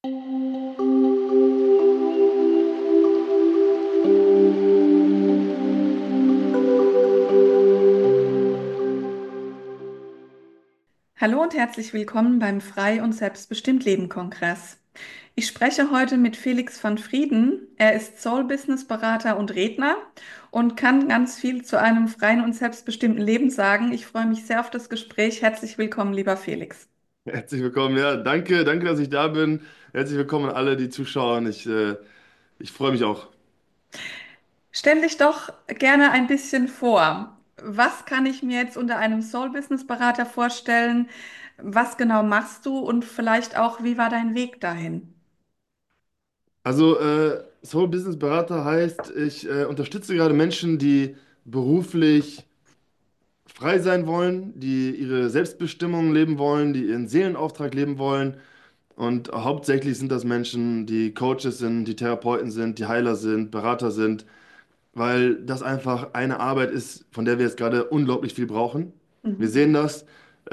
Hallo und herzlich willkommen beim Frei und Selbstbestimmt Leben Kongress. Ich spreche heute mit Felix van Frieden. Er ist Soul-Business-Berater und Redner und kann ganz viel zu einem freien und selbstbestimmten Leben sagen. Ich freue mich sehr auf das Gespräch. Herzlich willkommen, lieber Felix. Herzlich willkommen, ja, danke, danke, dass ich da bin. Herzlich willkommen an alle, die zuschauen. Ich freue mich auch. Stell dich doch gerne ein bisschen vor. Was kann ich mir jetzt unter einem Soul-Business-Berater vorstellen? Was genau machst du und vielleicht auch, wie war dein Weg dahin? Also, Soul Business Berater heißt, ich unterstütze gerade Menschen, die beruflich frei sein wollen, die ihre Selbstbestimmung leben wollen, die ihren Seelenauftrag leben wollen. Und hauptsächlich sind das Menschen, die Coaches sind, die Therapeuten sind, die Heiler sind, Berater sind, weil das einfach eine Arbeit ist, von der wir jetzt gerade unglaublich viel brauchen. Wir Mhm. sehen das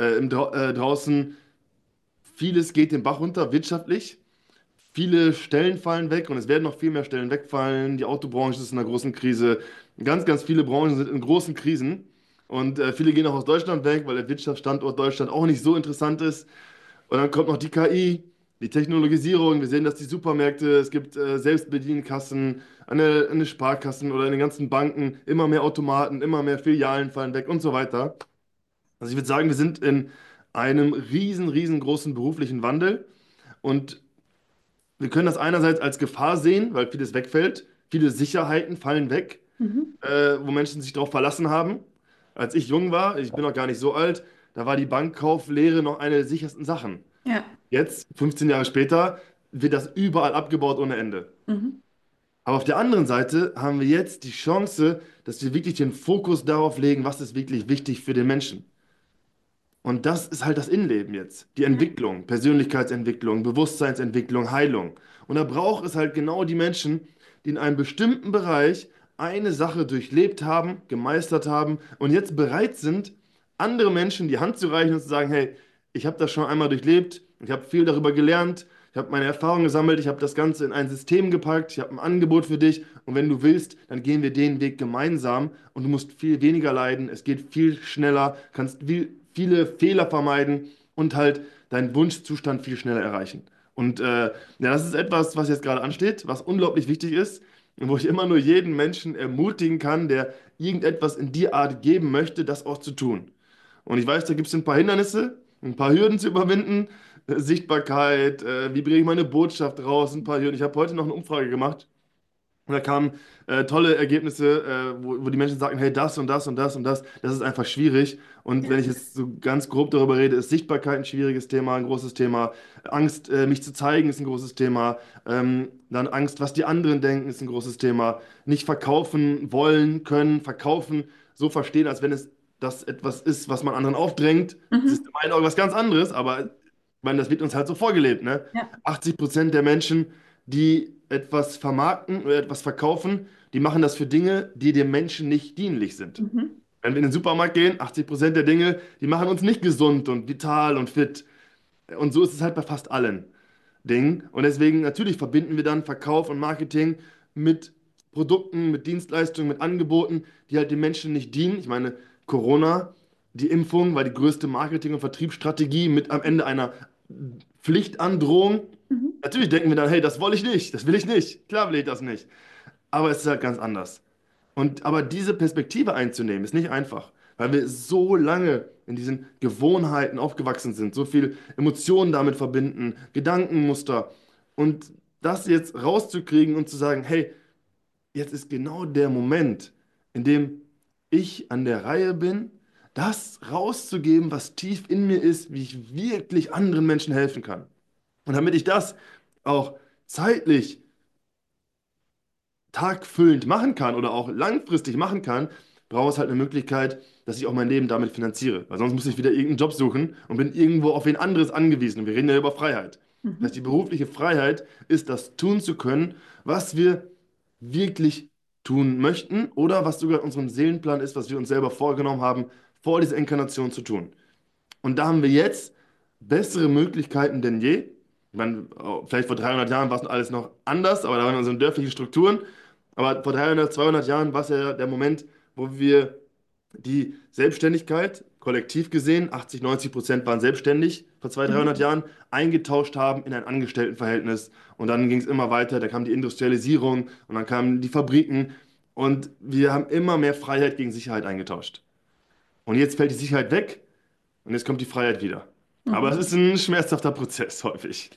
draußen. Vieles geht den Bach runter wirtschaftlich. Viele Stellen fallen weg und es werden noch viel mehr Stellen wegfallen. Die Autobranche ist in einer großen Krise. Ganz, ganz viele Branchen sind in großen Krisen. Und viele gehen auch aus Deutschland weg, weil der Wirtschaftsstandort Deutschland auch nicht so interessant ist. Und dann kommt noch die KI, die Technologisierung. Wir sehen, dass die Supermärkte, es gibt Selbstbedienkassen, an den Sparkassen oder in den ganzen Banken, immer mehr Automaten, immer mehr Filialen fallen weg und so weiter. Also ich würde sagen, wir sind in einem riesengroßen beruflichen Wandel. Und wir können das einerseits als Gefahr sehen, weil vieles wegfällt. Viele Sicherheiten fallen weg, Mhm. wo Menschen sich darauf verlassen haben. Als ich jung war, ich bin noch gar nicht so alt, da war die Bankkauflehre noch eine der sichersten Sachen. Ja. Jetzt, 15 Jahre später, wird das überall abgebaut ohne Ende. Mhm. Aber auf der anderen Seite haben wir jetzt die Chance, dass wir wirklich den Fokus darauf legen, was ist wirklich wichtig für den Menschen. Und das ist halt das Innenleben jetzt. Die Ja. Entwicklung, Persönlichkeitsentwicklung, Bewusstseinsentwicklung, Heilung. Und da braucht es halt genau die Menschen, die in einem bestimmten Bereich eine Sache durchlebt haben, gemeistert haben und jetzt bereit sind, andere Menschen die Hand zu reichen und zu sagen, hey, ich habe das schon einmal durchlebt, ich habe viel darüber gelernt, ich habe meine Erfahrungen gesammelt, ich habe das Ganze in ein System gepackt, ich habe ein Angebot für dich und wenn du willst, dann gehen wir den Weg gemeinsam und du musst viel weniger leiden, es geht viel schneller, kannst viele Fehler vermeiden und halt deinen Wunschzustand viel schneller erreichen. Und ja, das ist etwas, was jetzt gerade ansteht, was unglaublich wichtig ist und wo ich immer nur jeden Menschen ermutigen kann, der irgendetwas in die Art geben möchte, das auch zu tun. Und ich weiß, da gibt es ein paar Hindernisse, ein paar Hürden zu überwinden. Sichtbarkeit, wie bringe ich meine Botschaft raus, ein paar Hürden. Ich habe heute noch eine Umfrage gemacht und da kamen tolle Ergebnisse, wo die Menschen sagten, hey, das und das und das und das ist einfach schwierig. Und Ja. wenn ich jetzt so ganz grob darüber rede, ist Sichtbarkeit ein schwieriges Thema, ein großes Thema. Angst, mich zu zeigen, ist ein großes Thema. Dann Angst, was die anderen denken, ist ein großes Thema. Nicht verkaufen wollen, können, verkaufen, so verstehen, als wenn es das etwas ist, was man anderen aufdrängt. Das ist Mhm. in meinen Augen was ganz anderes, aber ich meine, das wird uns halt so vorgelebt, ne? Ja. 80% der Menschen, die etwas vermarkten oder etwas verkaufen, die machen das für Dinge, die dem Menschen nicht dienlich sind. Mhm. Wenn wir in den Supermarkt gehen, 80% der Dinge, die machen uns nicht gesund und vital und fit. Und so ist es halt bei fast allen Dingen. Und deswegen natürlich verbinden wir dann Verkauf und Marketing mit Produkten, mit Dienstleistungen, mit Angeboten, die halt den Menschen nicht dienen. Ich meine, Corona, die Impfung war die größte Marketing- und Vertriebsstrategie mit am Ende einer Pflichtandrohung. Mhm. Natürlich denken wir dann, hey, das wollte ich nicht, das will ich nicht. Klar will ich das nicht. Aber es ist halt ganz anders. Aber diese Perspektive einzunehmen, ist nicht einfach, weil wir so lange in diesen Gewohnheiten aufgewachsen sind, so viel Emotionen damit verbinden, Gedankenmuster. Und das jetzt rauszukriegen und zu sagen, hey, jetzt ist genau der Moment, in dem ich an der Reihe bin, das rauszugeben, was tief in mir ist, wie ich wirklich anderen Menschen helfen kann. Und damit ich das auch zeitlich tagfüllend machen kann oder auch langfristig machen kann, brauche es halt eine Möglichkeit, dass ich auch mein Leben damit finanziere. Weil sonst muss ich wieder irgendeinen Job suchen und bin irgendwo auf wen anderes angewiesen. Und wir reden ja über Freiheit. Das heißt, Mhm. die berufliche Freiheit ist, das tun zu können, was wir wirklich tun möchten oder was sogar in unserem Seelenplan ist, was wir uns selber vorgenommen haben, vor dieser Inkarnation zu tun. Und da haben wir jetzt bessere Möglichkeiten denn je. Ich meine, vielleicht vor 300 Jahren war es alles noch anders, aber da waren so dörfliche Strukturen. Aber vor 300, 200 Jahren war es ja der Moment, wo wir die Selbstständigkeit, kollektiv gesehen, 80, 90% waren selbstständig vor 200, 300 Mhm. Jahren, eingetauscht haben in ein Angestelltenverhältnis. Und dann ging es immer weiter, da kam die Industrialisierung und dann kamen die Fabriken und wir haben immer mehr Freiheit gegen Sicherheit eingetauscht. Und jetzt fällt die Sicherheit weg und jetzt kommt die Freiheit wieder. Aber es Mhm. ist ein schmerzhafter Prozess häufig.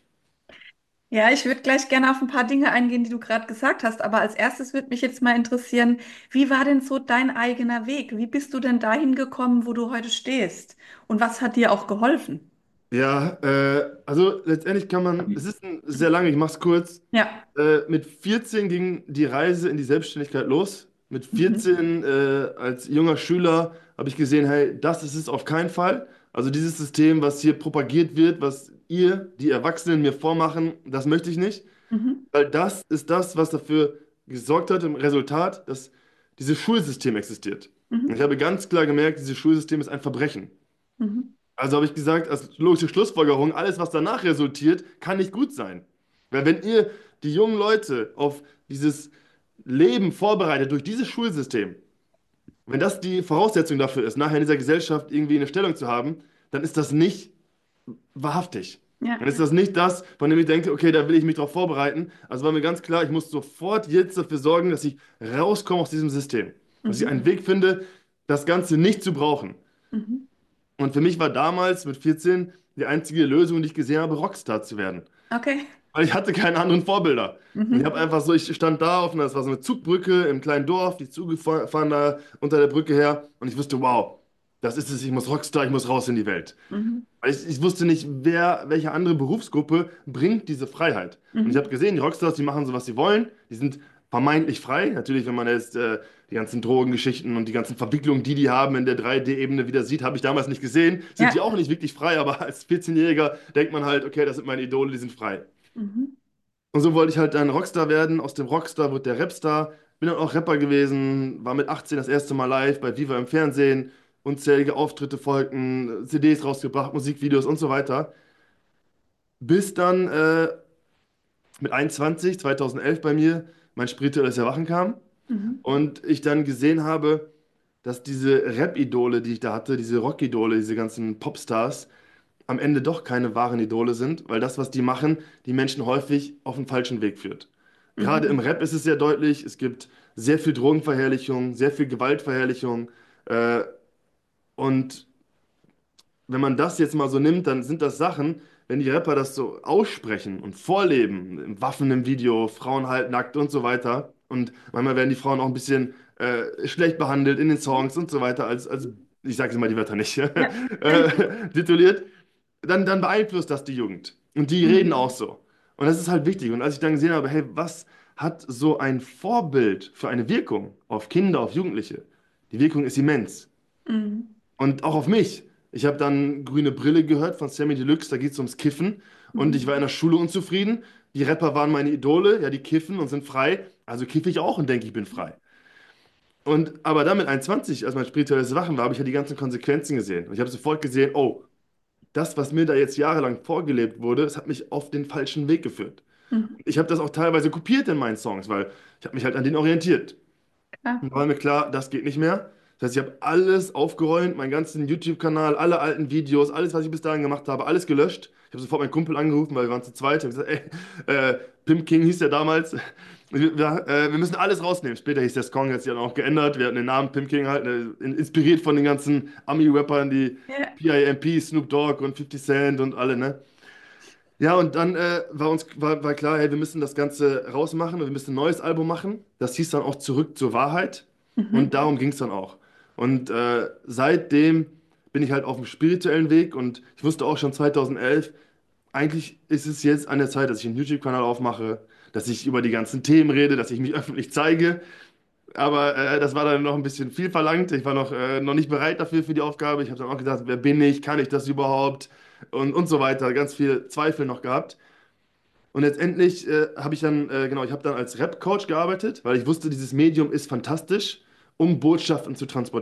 Ja, ich würde gleich gerne auf ein paar Dinge eingehen, die du gerade gesagt hast, aber als erstes würde mich jetzt mal interessieren, wie war denn so dein eigener Weg? Wie bist du denn dahin gekommen, wo du heute stehst? Und was hat dir auch geholfen? Ja, also letztendlich kann man, es ist sehr lange, ich mach's kurz. Ja. Mit 14 ging die Reise in die Selbstständigkeit los. Mit Mhm. 14 als junger Schüler habe ich gesehen, hey, das ist es auf keinen Fall. Also dieses System, was hier propagiert wird, was ihr, die Erwachsenen, mir vormachen, das möchte ich nicht. Mhm. Weil das ist das, was dafür gesorgt hat im Resultat, dass dieses Schulsystem existiert. Und ich Mhm. habe ganz klar gemerkt, dieses Schulsystem ist ein Verbrechen. Mhm. Also habe ich gesagt, als logische Schlussfolgerung, alles, was danach resultiert, kann nicht gut sein. Weil wenn ihr die jungen Leute auf dieses Leben vorbereitet durch dieses Schulsystem, wenn das die Voraussetzung dafür ist, nachher in dieser Gesellschaft irgendwie eine Stellung zu haben, dann ist das nicht wahrhaftig. Ja. Dann ist das nicht das, von dem ich denke, okay, da will ich mich drauf vorbereiten. Also war mir ganz klar, ich muss sofort jetzt dafür sorgen, dass ich rauskomme aus diesem System. Dass ich einen Mhm. Weg finde, das Ganze nicht zu brauchen. Mhm. Und für mich war damals mit 14 die einzige Lösung, die ich gesehen habe, Rockstar zu werden. Okay. Weil ich hatte keine anderen Vorbilder. Und ich habe Mhm. einfach so, ich stand da auf einer, das war so eine Zugbrücke im kleinen Dorf, die Züge fahren da unter der Brücke her und ich wusste, wow, das ist es, ich muss Rockstar, ich muss raus in die Welt. Mhm. Weil ich wusste nicht, welche andere Berufsgruppe bringt diese Freiheit. Und ich habe Mhm. gesehen, die Rockstars, die machen so, was sie wollen. Die sind vermeintlich frei. Natürlich, wenn man jetzt die ganzen Drogengeschichten und die ganzen Verwicklungen, die die haben in der 3D-Ebene wieder sieht, habe ich damals nicht gesehen. Sind die Ja. auch nicht wirklich frei, aber als 14-Jähriger denkt man halt, okay, das sind meine Idole, die sind frei. Mhm. Und so wollte ich halt dann Rockstar werden. Aus dem Rockstar wurde der Rapstar. Bin dann auch Rapper gewesen, war mit 18 das erste Mal live bei Viva im Fernsehen. Unzählige Auftritte folgten, CDs rausgebracht, Musikvideos und so weiter. Bis dann mit 21, 2011 bei mir, mein spirituelles Erwachen kam Mhm. und ich dann gesehen habe, dass diese Rap-Idole, die ich da hatte, diese Rock-Idole, diese ganzen Popstars, am Ende doch keine wahren Idole sind, weil das, was die machen, die Menschen häufig auf den falschen Weg führt. Gerade im Mhm. Rap ist es sehr deutlich, es gibt sehr viel Drogenverherrlichung, sehr viel Gewaltverherrlichung äh, und wenn man das jetzt mal so nimmt, dann sind das Sachen, wenn die Rapper das so aussprechen und vorleben, Waffen im Video, Frauen halbnackt und so weiter. Und manchmal werden die Frauen auch ein bisschen schlecht behandelt in den Songs und so weiter, als ich sage jetzt mal die Wörter nicht, Ja. tituliert, dann beeinflusst das die Jugend. Und die reden auch Mhm. so. Und das ist halt wichtig. Und als ich dann gesehen habe, hey, was hat so ein Vorbild für eine Wirkung auf Kinder, auf Jugendliche? Die Wirkung ist immens. Mhm. Und auch auf mich. Ich habe dann Grüne Brille gehört von Sammy Deluxe, da geht es ums Kiffen. Und ich war in Mhm. der Schule unzufrieden. Die Rapper waren meine Idole, ja, die kiffen und sind frei. Also kiffe ich auch und denke, ich bin frei. Und aber dann mit 21, als mein spirituelles Wachen war, habe ich ja die ganzen Konsequenzen gesehen. Und ich habe sofort gesehen, oh, das, was mir da jetzt jahrelang vorgelebt wurde, das hat mich auf den falschen Weg geführt. Mhm. Ich habe das auch teilweise kopiert in meinen Songs, weil ich habe mich halt an denen orientiert. Klar. Und da war mir klar, das geht nicht mehr. Das heißt, ich habe alles aufgeräumt, meinen ganzen YouTube-Kanal, alle alten Videos, alles, was ich bis dahin gemacht habe, alles gelöscht. Ich habe sofort meinen Kumpel angerufen, weil wir waren zu zweit. Ich habe gesagt, ey, Pimp King hieß der damals. Wir müssen alles rausnehmen. Später hieß der Skong, hat sich dann auch geändert. Wir hatten den Namen Pimp King halt, inspiriert von den ganzen Ami-Rappern, die Ja. PIMP, Snoop Dogg und 50 Cent und alle, ne? Ja, und dann war klar, hey, wir müssen das Ganze rausmachen und wir müssen ein neues Album machen. Das hieß dann auch Zurück zur Wahrheit. Und Mhm. darum ging es dann auch. Und seitdem bin ich halt auf dem spirituellen Weg und ich wusste auch schon 2011, eigentlich ist es jetzt an der Zeit, dass ich einen YouTube-Kanal aufmache, dass ich über die ganzen Themen rede, dass ich mich öffentlich zeige. Aber das war dann noch ein bisschen viel verlangt. Ich war noch nicht bereit dafür für die Aufgabe. Ich habe dann auch gedacht, wer bin ich? Kann ich das überhaupt? Und so weiter. Ganz viel Zweifel noch gehabt. Und letztendlich habe ich dann, genau, ich habe dann als Rap-Coach gearbeitet, weil ich wusste, dieses Medium ist fantastisch, um Botschaften zu transportieren.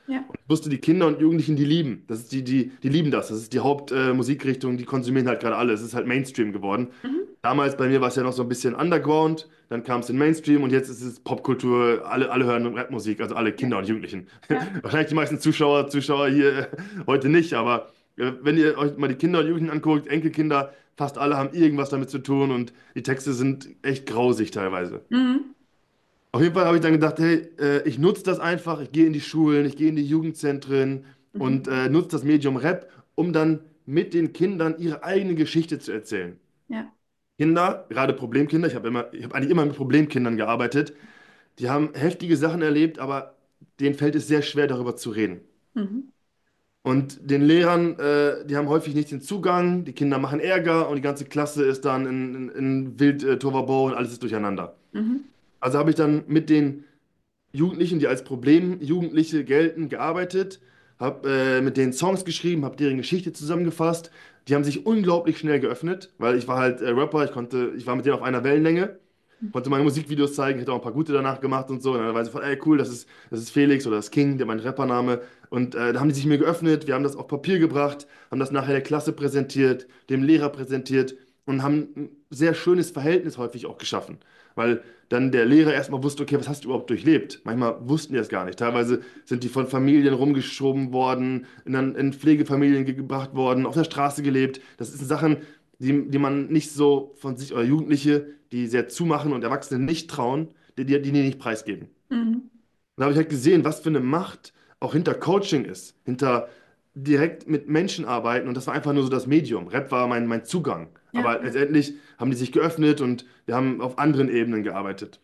Ja. Ich wusste, die Kinder und Jugendlichen, die lieben. Das ist die lieben das. Das ist die Hauptmusikrichtung, Musikrichtung, die konsumieren halt gerade alle. Es ist halt Mainstream geworden. Mhm. Damals bei mir war es ja noch so ein bisschen Underground, dann kam es in Mainstream und jetzt ist es Popkultur. Alle hören Rapmusik, also alle Ja. Kinder und Jugendlichen. Ja. Wahrscheinlich die meisten Zuschauer hier heute nicht, aber wenn ihr euch mal die Kinder und Jugendlichen anguckt, Enkelkinder, fast alle haben irgendwas damit zu tun und die Texte sind echt grausig teilweise. Mhm. Auf jeden Fall habe ich dann gedacht, hey, ich nutze das einfach, ich gehe in die Schulen, ich gehe in die Jugendzentren und Mhm. nutze das Medium Rap, um dann mit den Kindern ihre eigene Geschichte zu erzählen. Ja. Kinder, gerade Problemkinder, ich habe eigentlich immer mit Problemkindern gearbeitet, die haben heftige Sachen erlebt, aber denen fällt es sehr schwer, darüber zu reden. Mhm. Und den Lehrern, die haben häufig nicht den Zugang, die Kinder machen Ärger und die ganze Klasse ist dann in Wild Tohuwabohu und alles ist durcheinander. Mhm. Also habe ich dann mit den Jugendlichen, die als Problemjugendliche gelten, gearbeitet, habe mit denen Songs geschrieben, habe deren Geschichte zusammengefasst. Die haben sich unglaublich schnell geöffnet, weil ich war halt Rapper, ich war mit denen auf einer Wellenlänge, konnte meine Musikvideos zeigen, hätte auch ein paar gute danach gemacht und so. Und dann war sie von, ey cool, das ist Felix oder das King, der mein Rappername. Und da haben die sich mir geöffnet, wir haben das auf Papier gebracht, haben das nachher der Klasse präsentiert, dem Lehrer präsentiert und haben ein sehr schönes Verhältnis häufig auch geschaffen. Weil dann der Lehrer erstmal wusste, okay, was hast du überhaupt durchlebt? Manchmal wussten die es gar nicht. Teilweise sind die von Familien rumgeschoben worden, in Pflegefamilien gebracht worden, auf der Straße gelebt. Das sind Sachen, die man nicht so von sich, oder Jugendliche, die sehr zumachen und Erwachsene nicht trauen, die nicht preisgeben. Mhm. Und da habe ich halt gesehen, was für eine Macht auch hinter Coaching ist, hinter direkt mit Menschen arbeiten. Und das war einfach nur so das Medium. Rap war mein Zugang. Ja. Aber letztendlich haben die sich geöffnet und wir haben auf anderen Ebenen gearbeitet.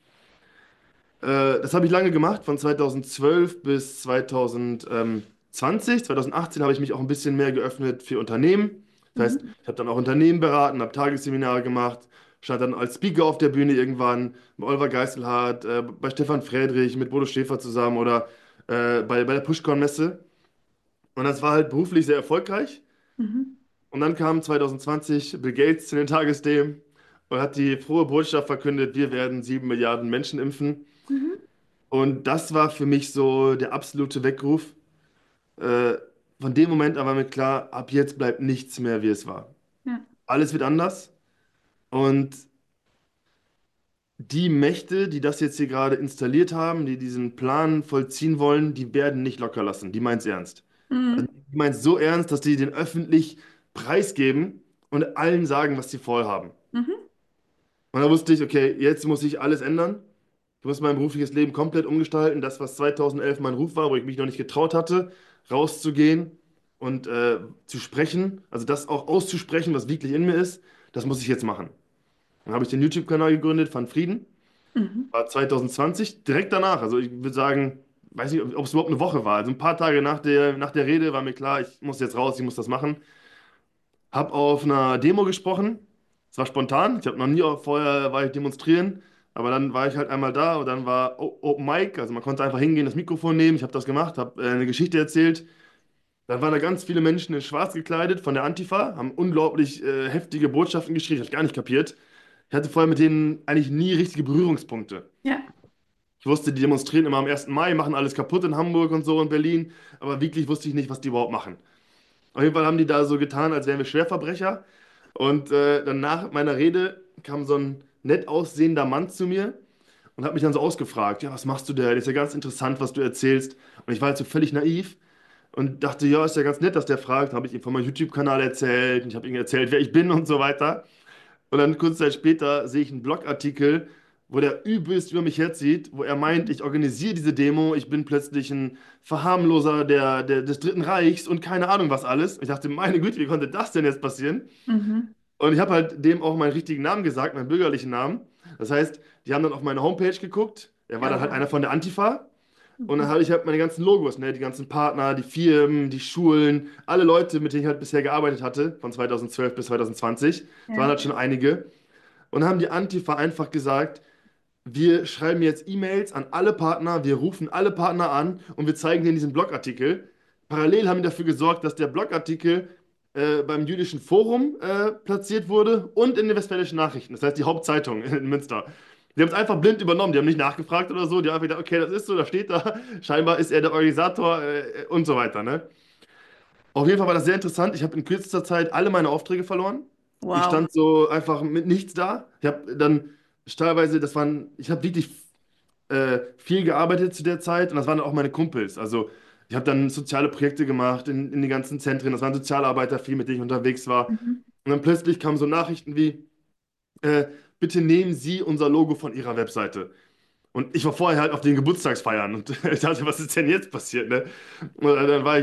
Das habe ich lange gemacht, von 2012 bis 2020. 2018 habe ich mich auch ein bisschen mehr geöffnet für Unternehmen. Das heißt, Mhm. ich habe dann auch Unternehmen beraten, habe Tagesseminare gemacht, stand dann als Speaker auf der Bühne irgendwann, mit Oliver Geiselhardt, bei Stefan Friedrich, mit Bodo Schäfer zusammen oder bei der Pushcon-Messe. Und das war halt beruflich sehr erfolgreich. Mhm. Und dann kam 2020 Bill Gates zu den Tagesthemen und hat die frohe Botschaft verkündet, wir werden 7 Milliarden Menschen impfen. Mhm. Und das war für mich so der absolute Weckruf. Äh, von dem Moment an war mir klar, ab jetzt bleibt nichts mehr, wie es war. Ja. Alles wird anders. Und die Mächte, die das jetzt hier gerade installiert haben, die diesen Plan vollziehen wollen, die werden nicht locker lassen. Die meint es ernst. Also, Mhm. die meint es so ernst, dass die den öffentlich preisgeben und allen sagen, was sie vorhaben. Mhm. Und da wusste ich, okay, jetzt muss ich alles ändern. Ich muss mein berufliches Leben komplett umgestalten. Das, was 2011 mein Ruf war, wo ich mich noch nicht getraut hatte, rauszugehen und zu sprechen, also das auch auszusprechen, was wirklich in mir ist, das muss ich jetzt machen. Dann habe ich den YouTube-Kanal gegründet, Van Frieden, Mhm. war 2020, direkt danach. Also ich würde sagen, weiß nicht, ob es überhaupt eine Woche war. Also ein paar Tage nach der Rede war mir klar, ich muss jetzt raus, ich muss das machen. Hab auf einer Demo gesprochen. Es war spontan. Ich habe noch nie vorher war ich demonstrieren, aber dann war ich halt einmal da und dann war Open Mic, also man konnte einfach hingehen, das Mikrofon nehmen. Ich habe das gemacht, habe eine Geschichte erzählt. Dann waren da ganz viele Menschen in Schwarz gekleidet von der Antifa, haben unglaublich heftige Botschaften geschrieben. Ich habe gar nicht kapiert. Ich hatte vorher mit denen eigentlich nie richtige Berührungspunkte. Ja. Ich wusste, die demonstrieren immer am 1. Mai, machen alles kaputt in Hamburg und so in Berlin, aber wirklich wusste ich nicht, was die überhaupt machen. Auf jeden Fall haben die da so getan, als wären wir Schwerverbrecher. Und dann nach meiner Rede kam so ein nett aussehender Mann zu mir und hat mich dann so ausgefragt, ja, was machst du denn? Ist ja ganz interessant, was du erzählst. Und ich war halt so völlig naiv und dachte, ja, ist ja ganz nett, dass der fragt. Habe ich ihm von meinem YouTube-Kanal erzählt und ich habe ihm erzählt, wer ich bin und so weiter. Und dann kurze Zeit später sehe ich einen Blogartikel, wo der übelst über mich herzieht, wo er meint, ich organisiere diese Demo, ich bin plötzlich ein Verharmloser des Dritten Reichs und keine Ahnung was alles. Ich dachte, meine Güte, wie konnte das denn jetzt passieren? Mhm. Und ich habe halt dem auch meinen richtigen Namen gesagt, meinen bürgerlichen Namen. Das heißt, die haben dann auf meine Homepage geguckt. Er war Ja, dann halt wow. einer von der Antifa. Und dann Mhm. habe ich halt meine ganzen Logos, ne, die ganzen Partner, die Firmen, die Schulen, alle Leute, mit denen ich halt bisher gearbeitet hatte, von 2012 bis 2020. Es waren Ja. halt schon einige. Und dann haben die Antifa einfach gesagt, wir schreiben jetzt E-Mails an alle Partner, wir rufen alle Partner an und wir zeigen denen diesen Blogartikel. Parallel haben wir dafür gesorgt, dass der Blogartikel beim Jüdischen Forum platziert wurde und in den Westfälischen Nachrichten, das heißt die Hauptzeitung in Münster. Die haben es einfach blind übernommen, die haben nicht nachgefragt oder so, die haben einfach gedacht, okay, das ist so, das steht da, scheinbar ist er der Organisator und so weiter, ne? Auf jeden Fall war das sehr interessant. Ich habe in kürzester Zeit alle meine Aufträge verloren. Ich Wow. stand so einfach mit nichts da. Ich habe dann teilweise, ich habe wirklich viel gearbeitet zu der Zeit und das waren dann auch meine Kumpels. Also ich habe dann soziale Projekte gemacht in den ganzen Zentren. Das waren Sozialarbeiter, viel mit denen ich unterwegs war. Mhm. Und dann plötzlich kamen so Nachrichten wie, äh, bitte nehmen Sie unser Logo von Ihrer Webseite. Und ich war vorher halt auf den Geburtstagsfeiern und ich dachte, was ist denn jetzt passiert, ne? Und dann war ich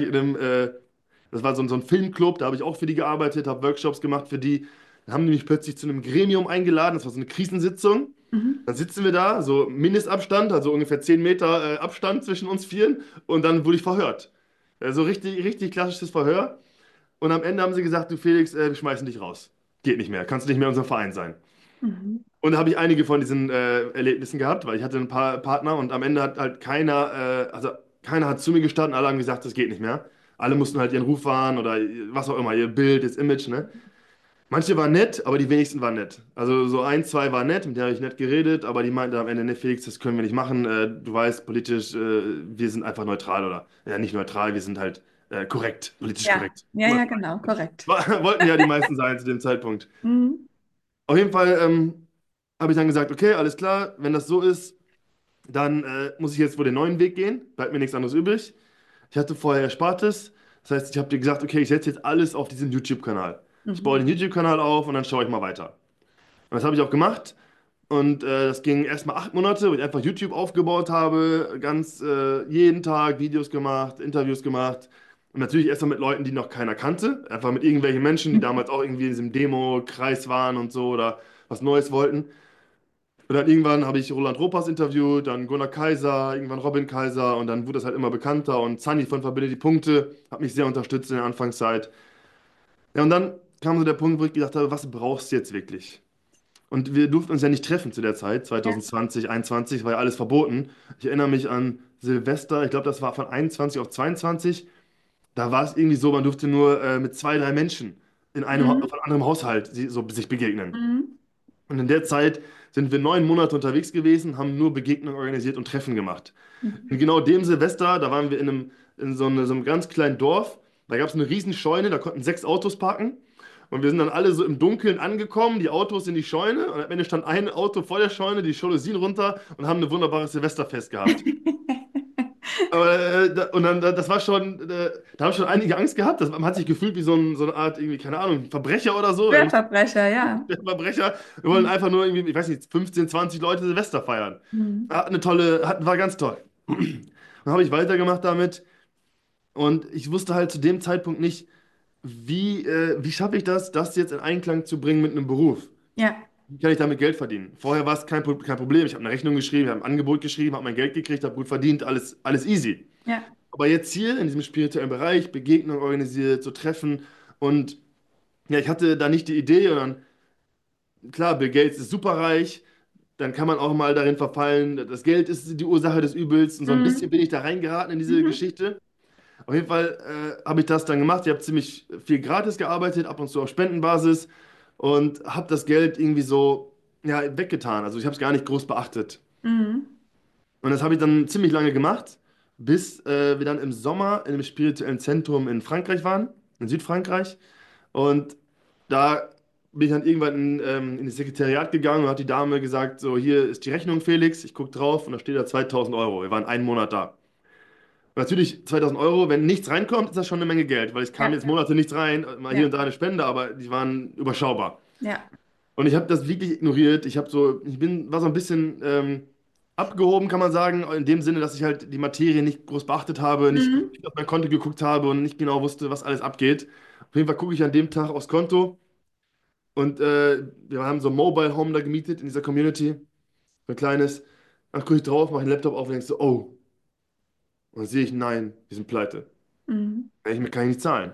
das war so ein Filmclub, da habe ich auch für die gearbeitet, habe Workshops gemacht für die. Dann haben die mich plötzlich zu einem Gremium eingeladen, das war so eine Krisensitzung. Mhm. Dann sitzen wir da, so Mindestabstand, also ungefähr 10 Meter Abstand zwischen uns Vieren und dann wurde ich verhört. So richtig, richtig klassisches Verhör. Und am Ende haben sie gesagt, du Felix, wir schmeißen dich raus. Geht nicht mehr, kannst nicht mehr unser Verein sein. Mhm. Und da habe ich einige von diesen Erlebnissen gehabt, weil ich hatte ein paar Partner und am Ende hat halt also keiner hat zu mir gestanden, alle haben gesagt, das geht nicht mehr. Alle mussten halt ihren Ruf wahren oder was auch immer, ihr Bild, das Image, ne? Manche waren nett, aber die wenigsten waren nett. Also so ein, zwei waren nett, mit denen habe ich nett geredet, aber die meinten am Ende, ne, Felix, das können wir nicht machen. Du weißt, politisch, wir sind einfach neutral oder ja, nicht neutral, wir sind halt korrekt, politisch Ja, korrekt. ja, ja, genau, korrekt. Wollten ja die meisten sein zu dem Zeitpunkt. Mhm. Auf jeden Fall habe ich dann gesagt, okay, alles klar, wenn das so ist, dann muss ich jetzt wohl den neuen Weg gehen, bleibt mir nichts anderes übrig. Ich hatte vorher Erspartes, das heißt, ich habe dir gesagt, okay, ich setze jetzt alles auf diesen YouTube-Kanal. Ich baue Mhm. den YouTube-Kanal auf und dann schaue ich mal weiter. Und das habe ich auch gemacht. Und das ging erstmal 8 Monate, wo ich einfach YouTube aufgebaut habe, ganz jeden Tag Videos gemacht, Interviews gemacht. Und natürlich erstmal mit Leuten, die noch keiner kannte. Einfach mit irgendwelchen Menschen, die damals auch irgendwie in diesem Demo-Kreis waren und so oder was Neues wollten. Und dann irgendwann habe ich Roland Ropas interviewt, dann Gunnar Kaiser, irgendwann Robin Kaiser und dann wurde das halt immer bekannter und Sunny von Verbinde die Punkte hat mich sehr unterstützt in der Anfangszeit. Ja, und dann kam so der Punkt, wo ich gedacht habe, was brauchst du jetzt wirklich? Und wir durften uns ja nicht treffen zu der Zeit, Ja. 2020, 2021, war ja alles verboten. Ich erinnere mich an Silvester, ich glaube, das war von 21 auf 22. Da war es irgendwie so, man durfte nur mit zwei, drei Menschen Mhm. von anderem Haushalt sich begegnen. Mhm. Und in der Zeit sind wir 9 Monate unterwegs gewesen, haben nur Begegnungen organisiert und Treffen gemacht. Und Mhm. genau dem Silvester, da waren wir in so einem ganz kleinen Dorf. Da gab es eine riesen Scheune, da konnten 6 Autos parken. Und wir sind dann alle so im Dunkeln angekommen, die Autos in die Scheune. Und am Ende stand ein Auto vor der Scheune, die Jalousien runter und haben ein wunderbares Silvesterfest gehabt. Aber, und dann, das war schon, da haben schon einige Angst gehabt. Man hat sich gefühlt wie so eine Art, irgendwie, keine Ahnung, Verbrecher oder so. Schwerverbrecher, ja. Verbrecher. Wir wollen einfach nur irgendwie, ich weiß nicht, 15, 20 Leute Silvester feiern. Mhm. War ganz toll. Dann habe ich weitergemacht damit und ich wusste halt zu dem Zeitpunkt nicht, wie schaffe ich das jetzt in Einklang zu bringen mit einem Beruf? Ja, Wie kann ich damit Geld verdienen? Vorher war es kein Problem. Ich habe eine Rechnung geschrieben, ich habe ein Angebot geschrieben, habe mein Geld gekriegt, habe gut verdient, alles easy. ja. Aber jetzt hier in diesem spirituellen Bereich, Begegnungen organisiert, so Treffen und ja, ich hatte da nicht die Idee und dann, klar, Bill Gates ist superreich, dann kann man auch mal darin verfallen, das Geld ist die Ursache des Übels und so ein bisschen Mhm. bin ich da reingeraten in diese Mhm. Geschichte. Auf jeden Fall habe ich das dann gemacht. Ich habe ziemlich viel gratis gearbeitet, ab und zu auf Spendenbasis und habe das Geld irgendwie so ja, weggetan. Also ich habe es gar nicht groß beachtet. Mhm. Und das habe ich dann ziemlich lange gemacht, bis wir dann im Sommer in einem spirituellen Zentrum in Frankreich waren, in Südfrankreich. Und da bin ich dann irgendwann in das Sekretariat gegangen und hat die Dame gesagt, so hier ist die Rechnung, Felix. Ich gucke drauf und da steht da 2.000 Euro. Wir waren einen Monat da. Natürlich 2.000 Euro, wenn nichts reinkommt, ist das schon eine Menge Geld, weil es kam Ja, jetzt Monate nichts rein, mal hier ja, und da eine Spende, aber die waren überschaubar. ja. Und ich habe das wirklich ignoriert. War so ein bisschen abgehoben, kann man sagen, in dem Sinne, dass ich halt die Materie nicht groß beachtet habe, Mhm. nicht auf mein Konto geguckt habe und nicht genau wusste, was alles abgeht. Auf jeden Fall gucke ich an dem Tag aufs Konto und wir haben so ein Mobile Home da gemietet in dieser Community, so ein kleines. Dann gucke ich drauf, mache den Laptop auf und denke so, oh, und dann sehe ich, nein, wir sind pleite. Mhm. Kann ich nicht zahlen.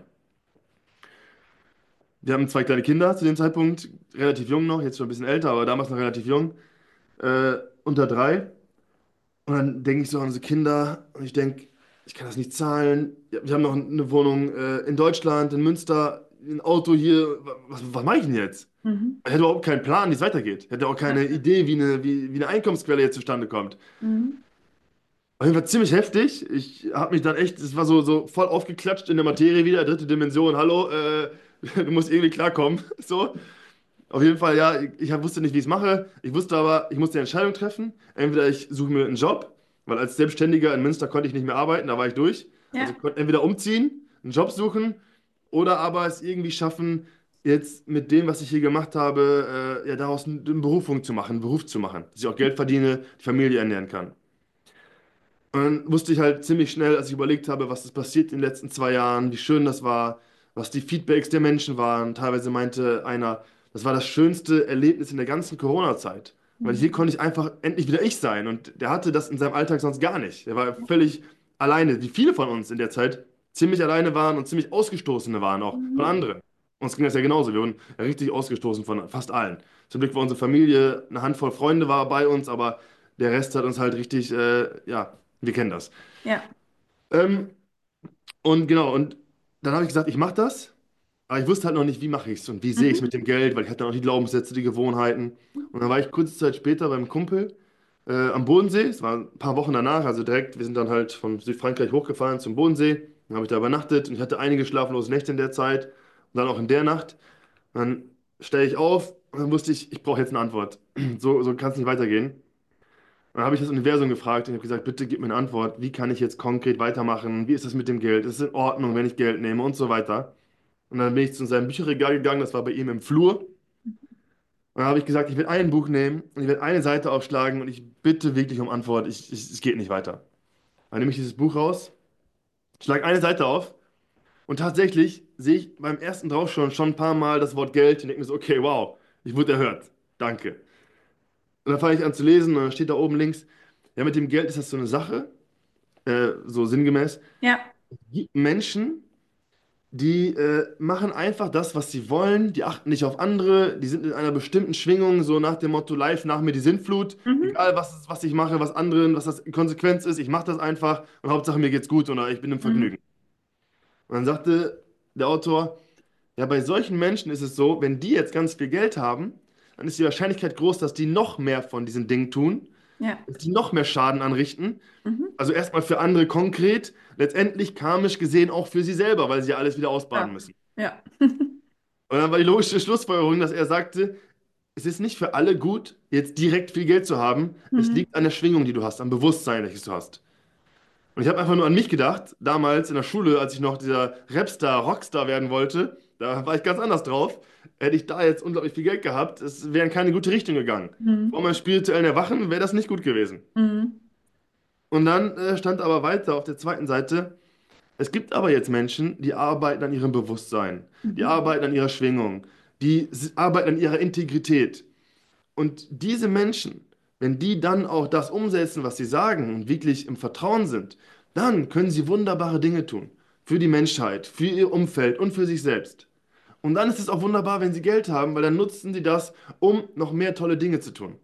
Wir haben 2 kleine Kinder zu dem Zeitpunkt, relativ jung noch, jetzt schon ein bisschen älter, aber damals noch relativ jung, unter 3. Und dann denke ich so an unsere Kinder und ich denke, ich kann das nicht zahlen. Ja, wir haben noch eine Wohnung in Deutschland, in Münster, ein Auto hier. Was mache ich denn jetzt? Mhm. Er hätte überhaupt keinen Plan, wie es weitergeht. Er hätte auch Ja. keine Idee, wie eine Einkommensquelle jetzt zustande kommt. Mhm. Auf jeden Fall ziemlich heftig. Ich habe mich dann echt, es war so voll aufgeklatscht in der Materie wieder, dritte Dimension. Hallo, du musst irgendwie klarkommen. So. Auf jeden Fall, ja, ich wusste nicht, wie ich es mache. Ich wusste aber, ich musste eine Entscheidung treffen. Entweder ich suche mir einen Job, weil als Selbstständiger in Münster konnte ich nicht mehr arbeiten, da war ich durch. Also ich Ja. konnte entweder umziehen, einen Job suchen oder aber es irgendwie schaffen, jetzt mit dem, was ich hier gemacht habe, ja, daraus eine Berufung zu machen, einen Beruf zu machen, dass ich auch Geld verdiene, die Familie ernähren kann. Und dann wusste ich halt ziemlich schnell, als ich überlegt habe, was ist passiert in den letzten 2 Jahren, wie schön das war, was die Feedbacks der Menschen waren. Teilweise meinte einer, das war das schönste Erlebnis in der ganzen Corona-Zeit. Weil hier Mhm. konnte ich einfach endlich wieder ich sein. Und der hatte das in seinem Alltag sonst gar nicht. Er war völlig alleine, wie viele von uns in der Zeit ziemlich alleine waren und ziemlich Ausgestoßene waren auch von Mhm. anderen. Uns ging das ja genauso. Wir wurden ja richtig ausgestoßen von fast allen. Zum Glück war unsere Familie, eine Handvoll Freunde war bei uns, aber der Rest hat uns halt richtig, ja, wir kennen das. Ja. Ähm, und genau, und dann habe ich gesagt, ich mache das, aber ich wusste halt noch nicht, wie mache ich es und wie sehe ich es Mhm. mit dem Geld, weil ich hatte noch die Glaubenssätze, die Gewohnheiten. Und dann war ich kurze Zeit später beim Kumpel am Bodensee, es war ein paar Wochen danach, also direkt, wir sind dann halt von Südfrankreich hochgefahren zum Bodensee, dann habe ich da übernachtet und ich hatte einige schlaflose Nächte in der Zeit und dann auch in der Nacht. Und dann stehe ich auf und dann wusste ich, ich brauche jetzt eine Antwort. So kann es nicht weitergehen. Dann habe ich das Universum gefragt und ich habe gesagt, bitte gib mir eine Antwort. Wie kann ich jetzt konkret weitermachen? Wie ist das mit dem Geld? Ist es in Ordnung, wenn ich Geld nehme und so weiter? Und dann bin ich zu seinem Bücherregal gegangen, das war bei ihm im Flur. Und dann habe ich gesagt, ich will ein Buch nehmen und ich werde eine Seite aufschlagen und ich bitte wirklich um Antwort. Es geht nicht weiter. Dann nehme ich dieses Buch raus, schlage eine Seite auf und tatsächlich sehe ich beim ersten drauf schon ein paar Mal das Wort Geld und denke mir so, okay, wow, ich wurde erhört. Danke. Und dann fange ich an zu lesen und dann steht da oben links, ja, mit dem Geld ist das so eine Sache, so sinngemäß. Ja. Gibt Menschen, die machen einfach das, was sie wollen, die achten nicht auf andere, die sind in einer bestimmten Schwingung, so nach dem Motto, live nach mir die Sintflut, Mhm. egal was ich mache, was anderen, was das Konsequenz ist, ich mache das einfach und Hauptsache mir geht's gut oder ich bin im Mhm. Vergnügen. Und dann sagte der Autor, ja, bei solchen Menschen ist es so, wenn die jetzt ganz viel Geld haben, dann ist die Wahrscheinlichkeit groß, dass die noch mehr von diesen Dingen tun, Ja. dass die noch mehr Schaden anrichten. Mhm. Also erstmal für andere konkret, letztendlich karmisch gesehen auch für sie selber, weil sie ja alles wieder ausbaden Ja. müssen. Ja. Und dann war die logische Schlussfolgerung, dass er sagte, es ist nicht für alle gut, jetzt direkt viel Geld zu haben. Es Mhm. liegt an der Schwingung, die du hast, am Bewusstsein, welches du hast. Und ich habe einfach nur an mich gedacht, damals in der Schule, als ich noch dieser Rapstar, Rockstar werden wollte, da war ich ganz anders drauf. Hätte ich da jetzt unglaublich viel Geld gehabt, es wäre in keine gute Richtung gegangen. Vor Mhm. meinem spirituellen Erwachen wäre das nicht gut gewesen. Mhm. Und dann stand aber weiter auf der zweiten Seite, es gibt aber jetzt Menschen, die arbeiten an ihrem Bewusstsein, die Mhm. arbeiten an ihrer Schwingung, arbeiten an ihrer Integrität. Und diese Menschen, wenn die dann auch das umsetzen, was sie sagen und wirklich im Vertrauen sind, dann können sie wunderbare Dinge tun. Für die Menschheit, für ihr Umfeld und für sich selbst. Und dann ist es auch wunderbar, wenn sie Geld haben, weil dann nutzen sie das, um noch mehr tolle Dinge zu tun.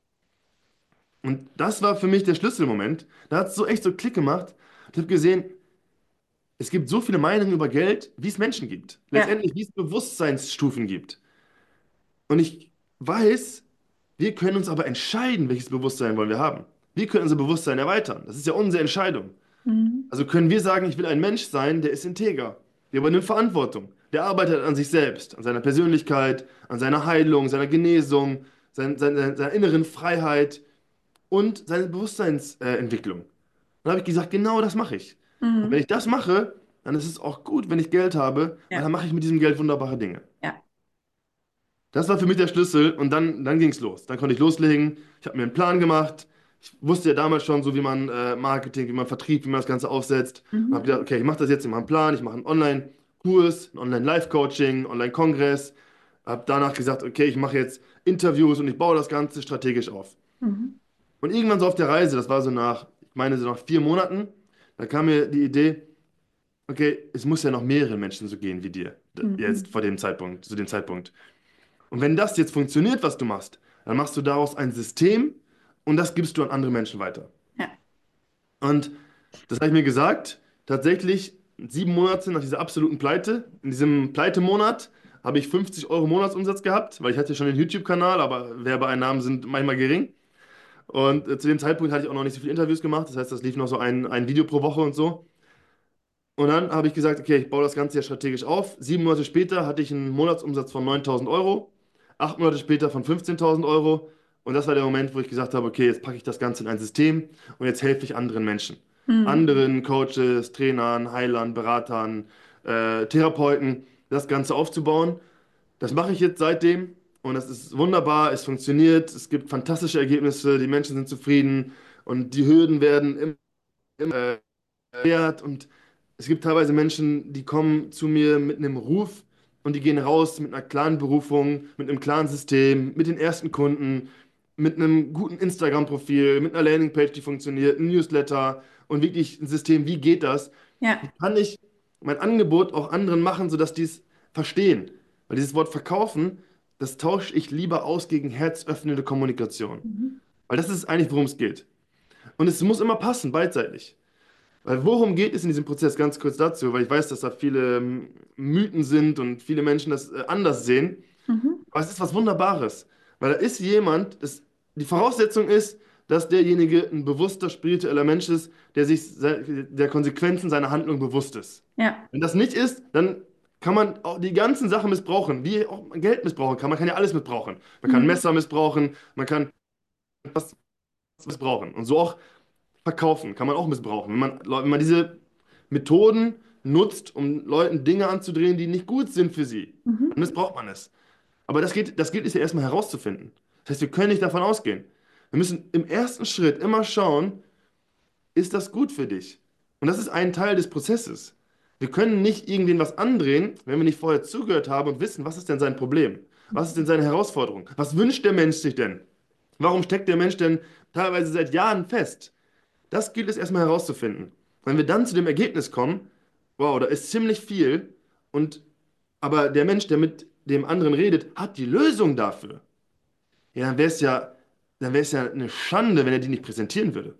Und das war für mich der Schlüsselmoment. Da hat es so echt so Klick gemacht. Ich habe gesehen, es gibt so viele Meinungen über Geld, wie es Menschen gibt. Ja. Letztendlich, wie es Bewusstseinsstufen gibt. Und ich weiß, wir können uns aber entscheiden, welches Bewusstsein wollen wir haben. Wir können unser Bewusstsein erweitern. Das ist ja unsere Entscheidung. Mhm. Also können wir sagen, ich will ein Mensch sein, der ist integer. Der übernimmt Verantwortung. Der arbeitet an sich selbst, an seiner Persönlichkeit, an seiner Heilung, seiner Genesung, seiner inneren Freiheit und seiner Bewusstseinsentwicklung. Dann habe ich gesagt, genau das mache ich. Und wenn Mhm. ich das mache, dann ist es auch gut, wenn ich Geld habe, weil Ja. dann mache ich mit diesem Geld wunderbare Dinge. Ja. Das war für mich der Schlüssel und dann ging es los. Dann konnte ich loslegen. Ich habe mir einen Plan gemacht. Ich wusste ja damals schon so, wie man Marketing, wie man Vertrieb, wie man das Ganze aufsetzt. Und habe Mhm. gedacht, okay, ich mache das jetzt in meinem Plan. Ich mache einen Online-Kurs, ein Online-Live-Coaching, einen Online-Kongress. Habe danach gesagt, okay, ich mache jetzt Interviews und ich baue das Ganze strategisch auf. Mhm. Und irgendwann so auf der Reise, das war so nach, ich meine so nach 4 Monaten, da kam mir die Idee, okay, es muss ja noch mehrere Menschen so gehen wie dir, jetzt Mhm. vor dem Zeitpunkt, zu dem Zeitpunkt. Und wenn das jetzt funktioniert, was du machst, dann machst du daraus ein System und das gibst du an andere Menschen weiter. Ja. Und das habe ich mir gesagt, tatsächlich 7 Monate nach dieser absoluten Pleite, in diesem Pleitemonat, habe ich 50 Euro Monatsumsatz gehabt, weil ich hatte schon einen YouTube-Kanal, aber Werbeeinnahmen sind manchmal gering. Und zu dem Zeitpunkt hatte ich auch noch nicht so viele Interviews gemacht. Das heißt, das lief noch so ein Video pro Woche und so. Und dann habe ich gesagt, okay, ich baue das Ganze ja strategisch auf. 7 Monate später hatte ich einen Monatsumsatz von 9.000 Euro, 8 Monate später von 15.000 Euro. Und das war der Moment, wo ich gesagt habe, okay, jetzt packe ich das Ganze in ein System und jetzt helfe ich anderen Menschen. Mhm. Anderen Coaches, Trainern, Heilern, Beratern, Therapeuten, das Ganze aufzubauen. Das mache ich jetzt seitdem und das ist wunderbar, es funktioniert, es gibt fantastische Ergebnisse, die Menschen sind zufrieden und die Hürden werden immer wert und es gibt teilweise Menschen, die kommen zu mir mit einem Ruf und die gehen raus mit einer klaren Berufung, mit einem klaren System, mit den ersten Kunden, mit einem guten Instagram-Profil, mit einer Landingpage, die funktioniert, ein Newsletter und wirklich ein System, wie geht das? Wie Ja. kann ich mein Angebot auch anderen machen, sodass die es verstehen? Weil dieses Wort verkaufen, das tausche ich lieber aus gegen herzöffnende Kommunikation. Mhm. Weil das ist eigentlich, worum es geht. Und es muss immer passen, beidseitig. Weil worum geht es in diesem Prozess? Ganz kurz dazu, weil ich weiß, dass da viele Mythen sind und viele Menschen das anders sehen. Mhm. Aber es ist was Wunderbares. Weil da ist jemand, die Voraussetzung ist, dass derjenige ein bewusster, spiritueller Mensch ist, der sich der Konsequenzen seiner Handlung bewusst ist. Ja. Wenn das nicht ist, dann kann man auch die ganzen Sachen missbrauchen, wie auch Geld missbrauchen kann. Man kann ja alles missbrauchen. Man kann Mhm. Messer missbrauchen, man kann was missbrauchen. Und so auch verkaufen kann man auch missbrauchen. Wenn man diese Methoden nutzt, um Leuten Dinge anzudrehen, die nicht gut sind für sie, Mhm. dann missbraucht man es. Aber das gilt es ja erstmal herauszufinden. Das heißt, wir können nicht davon ausgehen. Wir müssen im ersten Schritt immer schauen, ist das gut für dich? Und das ist ein Teil des Prozesses. Wir können nicht irgendwen was andrehen, wenn wir nicht vorher zugehört haben und wissen, was ist denn sein Problem? Was ist denn seine Herausforderung? Was wünscht der Mensch sich denn? Warum steckt der Mensch denn teilweise seit Jahren fest? Das gilt es erstmal herauszufinden. Wenn wir dann zu dem Ergebnis kommen, wow, da ist ziemlich viel, und aber der Mensch, der mit dem anderen redet, hat die Lösung dafür. Ja, dann wäre es ja eine Schande, wenn er die nicht präsentieren würde.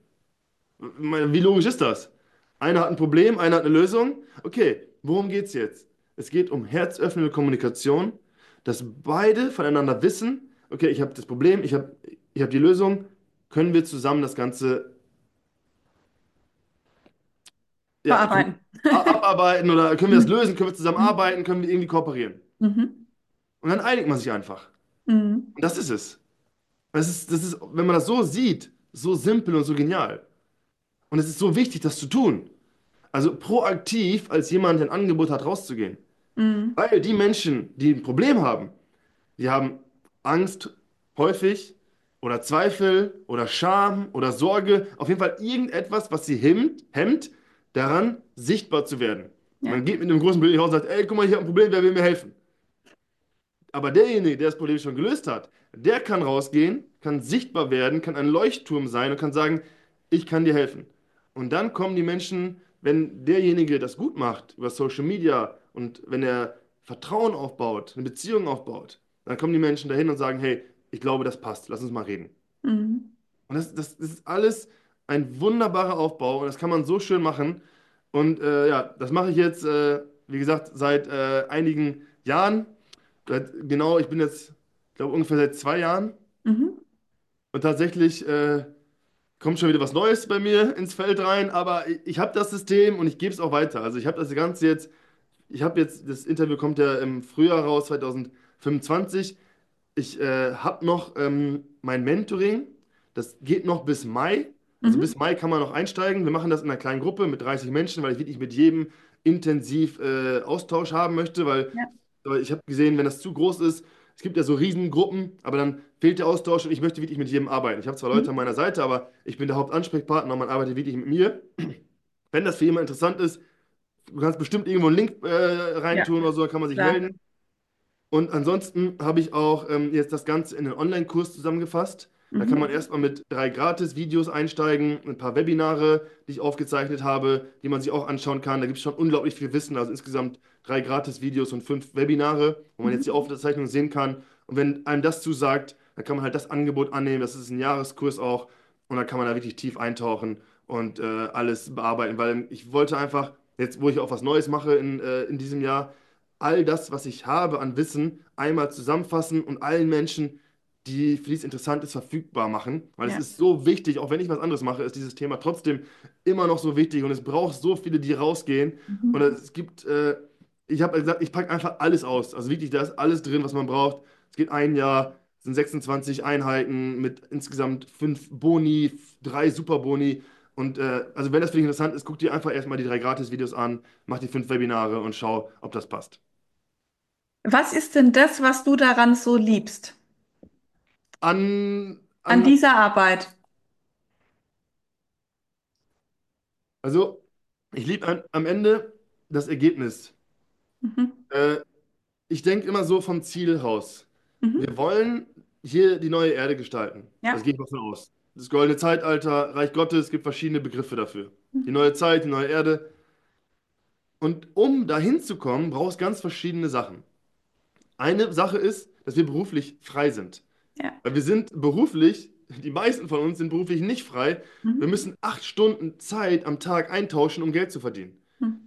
Ich meine, wie logisch ist das? Einer hat ein Problem, einer hat eine Lösung. Okay, worum geht es jetzt? Es geht um herzöffnende Kommunikation, dass beide voneinander wissen, okay, ich habe das Problem, ich hab die Lösung, können wir zusammen das Ganze, ja, Bearbeiten. abarbeiten oder können wir das lösen, können wir zusammen Mhm. arbeiten, können wir irgendwie kooperieren. Mhm. Und dann einigt man sich einfach. Mhm. Und das ist es. Das ist, wenn man das so sieht, so simpel und so genial. Und es ist so wichtig, das zu tun. Also proaktiv als jemand, der ein Angebot hat, rauszugehen. Mhm. Weil die Menschen, die ein Problem haben, die haben Angst häufig oder Zweifel oder Scham oder Sorge, auf jeden Fall irgendetwas, was sie hemmt, daran sichtbar zu werden. Man Ja. geht mit einem großen Problem raus und sagt, ey, guck mal, ich habe ein Problem, wer will mir helfen? Aber derjenige, der das Problem schon gelöst hat, der kann rausgehen, kann sichtbar werden, kann ein Leuchtturm sein und kann sagen, ich kann dir helfen. Und dann kommen die Menschen, wenn derjenige das gut macht über Social Media und wenn er Vertrauen aufbaut, eine Beziehung aufbaut, dann kommen die Menschen dahin und sagen, hey, ich glaube, das passt, lass uns mal reden. Mhm. Und das ist alles ein wunderbarer Aufbau und das kann man so schön machen. Und ja, das mache ich jetzt, wie gesagt, seit einigen Jahren. Genau, ich bin jetzt, ich glaube, ungefähr seit 2 Jahren Mhm. und tatsächlich kommt schon wieder was Neues bei mir ins Feld rein, aber ich habe das System und ich gebe es auch weiter. Also ich habe das Ganze jetzt, das Interview kommt ja im Frühjahr raus, 2025. Ich habe noch mein Mentoring, das geht noch bis Mai. Also Mhm. bis Mai kann man noch einsteigen. Wir machen das in einer kleinen Gruppe mit 30 Menschen, weil ich wirklich mit jedem intensiv Austausch haben möchte, Ja. weil ich habe gesehen, wenn das zu groß ist, es gibt ja so Riesengruppen, aber dann fehlt der Austausch und ich möchte wirklich mit jedem arbeiten. Ich habe zwar Leute an Mhm. meiner Seite, aber ich bin der Hauptansprechpartner und man arbeitet wirklich mit mir. Wenn das für jemanden interessant ist, du kannst bestimmt irgendwo einen Link Ja, reintun oder so, da kann man sich klar. melden. Und ansonsten habe ich auch jetzt das Ganze in einen Online-Kurs zusammengefasst. Da kann man Mhm. erstmal mit 3 Gratis-Videos einsteigen, ein paar Webinare, die ich aufgezeichnet habe, die man sich auch anschauen kann. Da gibt es schon unglaublich viel Wissen, also insgesamt 3 Gratis-Videos und 5 Webinare, wo man jetzt die Mhm. Aufzeichnung sehen kann. Und wenn einem das zusagt, dann kann man halt das Angebot annehmen. Das ist ein Jahreskurs auch. Und dann kann man da wirklich tief eintauchen und alles bearbeiten. Weil ich wollte einfach, jetzt wo ich auch was Neues mache in diesem Jahr, all das, was ich habe an Wissen, einmal zusammenfassen und allen Menschen, die für die es interessant ist, verfügbar machen. Weil es Ja. ist so wichtig, auch wenn ich was anderes mache, ist dieses Thema trotzdem immer noch so wichtig und es braucht so viele, die rausgehen. Und Mhm. es gibt, ich habe gesagt, ich packe einfach alles aus. Also wirklich, da ist alles drin, was man braucht. Es geht ein Jahr, es sind 26 Einheiten mit insgesamt 5 Boni, 3 Superboni. Und also wenn das für dich interessant ist, guck dir einfach erstmal die 3 Gratis-Videos an, mach die 5 Webinare und schau, ob das passt. Was ist denn das, was du daran so liebst? An, An an, dieser Arbeit? also ich liebe am Ende das Ergebnis. Mhm. Äh, Ich denke immer so vom Ziel raus. Mhm. Wir wollen hier die neue Erde gestalten. Also Ja. gehe ich mal von aus. Das goldene Zeitalter, Reich Gottes, es gibt verschiedene Begriffe dafür. Die neue Zeit, die neue Erde. Und um dahin zu kommen, braucht es ganz verschiedene Sachen. Eine Sache ist, dass wir beruflich frei sind. Ja. Weil wir sind beruflich, die meisten von uns sind beruflich nicht frei. Wir Mhm. müssen 8 Stunden Zeit am Tag eintauschen, um Geld zu verdienen. Mhm.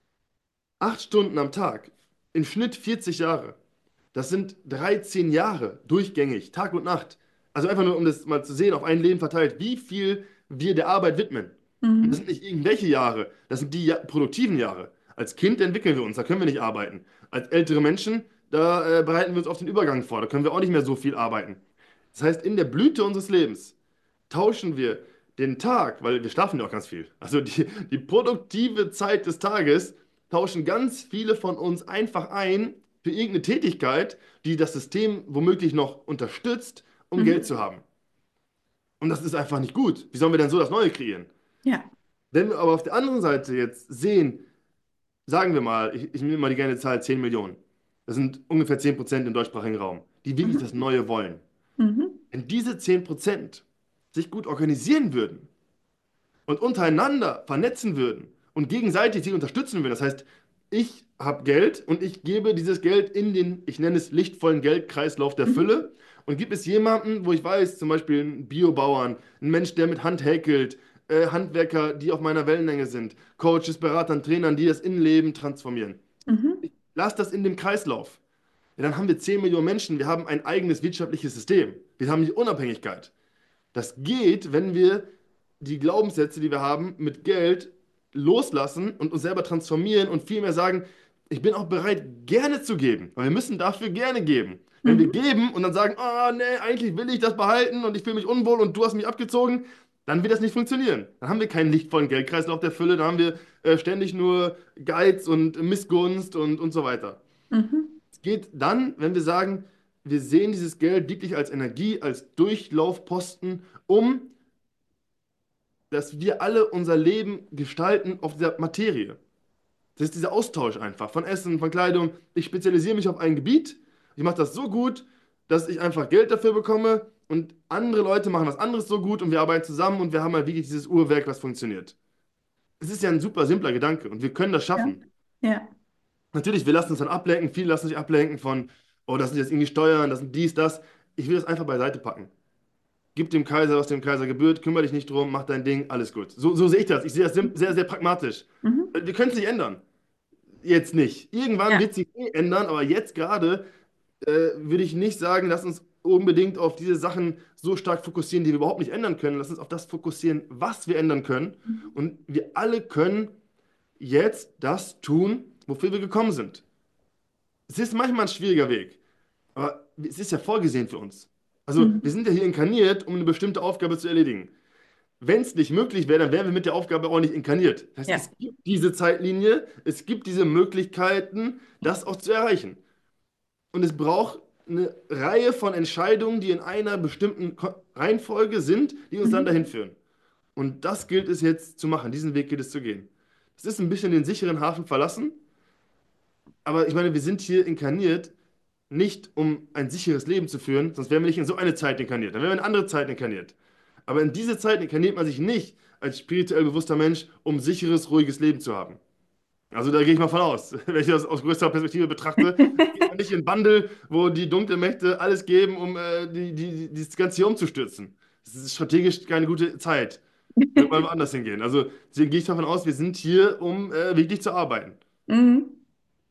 8 Stunden am Tag, im Schnitt 40 Jahre. Das sind 13 Jahre durchgängig, Tag und Nacht. Also einfach nur, um das mal zu sehen, auf ein Leben verteilt, wie viel wir der Arbeit widmen. Und das Mhm. sind nicht irgendwelche Jahre, das sind die produktiven Jahre. Als Kind entwickeln wir uns, da können wir nicht arbeiten. Als ältere Menschen, da bereiten wir uns auf den Übergang vor, da können wir auch nicht mehr so viel arbeiten. Das heißt, in der Blüte unseres Lebens tauschen wir den Tag, weil wir schlafen ja auch ganz viel, also die produktive Zeit des Tages tauschen ganz viele von uns einfach ein für irgendeine Tätigkeit, die das System womöglich noch unterstützt, um Geld Mhm. zu haben. Und das ist einfach nicht gut. Wie sollen wir denn so das Neue kreieren? Ja. Wenn wir aber auf der anderen Seite jetzt sehen, sagen wir mal, ich nehme mal die gerne Zahl 10 Millionen. Das sind ungefähr 10% im deutschsprachigen Raum, die wirklich das Mhm. Neue wollen. Mhm. Wenn diese 10% sich gut organisieren würden und untereinander vernetzen würden und gegenseitig sich unterstützen würden, das heißt, ich habe Geld und ich gebe dieses Geld in den, ich nenne es lichtvollen Geldkreislauf der Mhm. Fülle und gebe es jemandem, wo ich weiß, zum Beispiel einen Biobauern, einen Mensch, der mit Hand häkelt, Handwerker, die auf meiner Wellenlänge sind, Coaches, Beratern, Trainern, die das Innenleben transformieren. Mhm. Lass das in dem Kreislauf. Ja, dann haben wir 10 Millionen Menschen, wir haben ein eigenes wirtschaftliches System. Wir haben die Unabhängigkeit. Das geht, wenn wir die Glaubenssätze, die wir haben, mit Geld loslassen und uns selber transformieren und vielmehr sagen, ich bin auch bereit, gerne zu geben, weil wir müssen dafür gerne geben. Wenn wir Mhm. geben und dann sagen, oh nee, eigentlich will ich das behalten und ich fühle mich unwohl und du hast mich abgezogen, dann wird das nicht funktionieren. Dann haben wir keinen lichtvollen Geldkreislauf der Fülle, dann haben wir ständig nur Geiz und Missgunst und so weiter. Mhm. Es geht dann, wenn wir sagen, wir sehen dieses Geld wirklich als Energie, als Durchlaufposten, um dass wir alle unser Leben gestalten auf dieser Materie. Das ist dieser Austausch einfach von Essen, von Kleidung. Ich spezialisiere mich auf ein Gebiet. Ich mache das so gut, dass ich einfach Geld dafür bekomme und andere Leute machen was anderes so gut und wir arbeiten zusammen und wir haben halt wirklich dieses Uhrwerk, was funktioniert. Es ist ja ein super simpler Gedanke und wir können das Ja. schaffen. Ja. Natürlich, wir lassen uns dann ablenken, viele lassen sich ablenken von, oh, das sind jetzt irgendwie Steuern, das sind dies, das. Ich will das einfach beiseite packen. Gib dem Kaiser, was dem Kaiser gebührt, kümmere dich nicht drum, mach dein Ding, alles gut. So sehe ich das. Ich sehe das sehr, sehr pragmatisch. Mhm. Wir können es nicht ändern. Jetzt nicht. Irgendwann Ja. wird sich ändern, aber jetzt gerade würde ich nicht sagen, lass uns unbedingt auf diese Sachen so stark fokussieren, die wir überhaupt nicht ändern können. Lass uns auf das fokussieren, was wir ändern können. Mhm. Und wir alle können jetzt das tun, wofür wir gekommen sind. Es ist manchmal ein schwieriger Weg, aber es ist ja vorgesehen für uns. Also wir Mhm. sind ja hier inkarniert, um eine bestimmte Aufgabe zu erledigen. Wenn es nicht möglich wäre, dann wären wir mit der Aufgabe auch nicht inkarniert. Das heißt, Ja. es gibt diese Zeitlinie, es gibt diese Möglichkeiten, das auch zu erreichen. Und es braucht eine Reihe von Entscheidungen, die in einer bestimmten Reihenfolge sind, die uns dann Mhm. dahin führen. Und das gilt es jetzt zu machen, diesen Weg gilt es zu gehen. Es ist ein bisschen den sicheren Hafen verlassen, aber ich meine, wir sind hier inkarniert, nicht um ein sicheres Leben zu führen, sonst wären wir nicht in so eine Zeit inkarniert, dann wären wir in andere Zeit inkarniert. Aber in diese Zeit inkarniert man sich nicht als spirituell bewusster Mensch, um sicheres, ruhiges Leben zu haben. Also da gehe ich mal von aus. Wenn ich das aus größerer Perspektive betrachte, geht man nicht in Wandel, wo die dunklen Mächte alles geben, um das Ganze hier umzustürzen. Das ist strategisch keine gute Zeit. Wird man woanders hingehen. Also deswegen gehe ich davon aus, wir sind hier, um wirklich zu arbeiten. Mhm.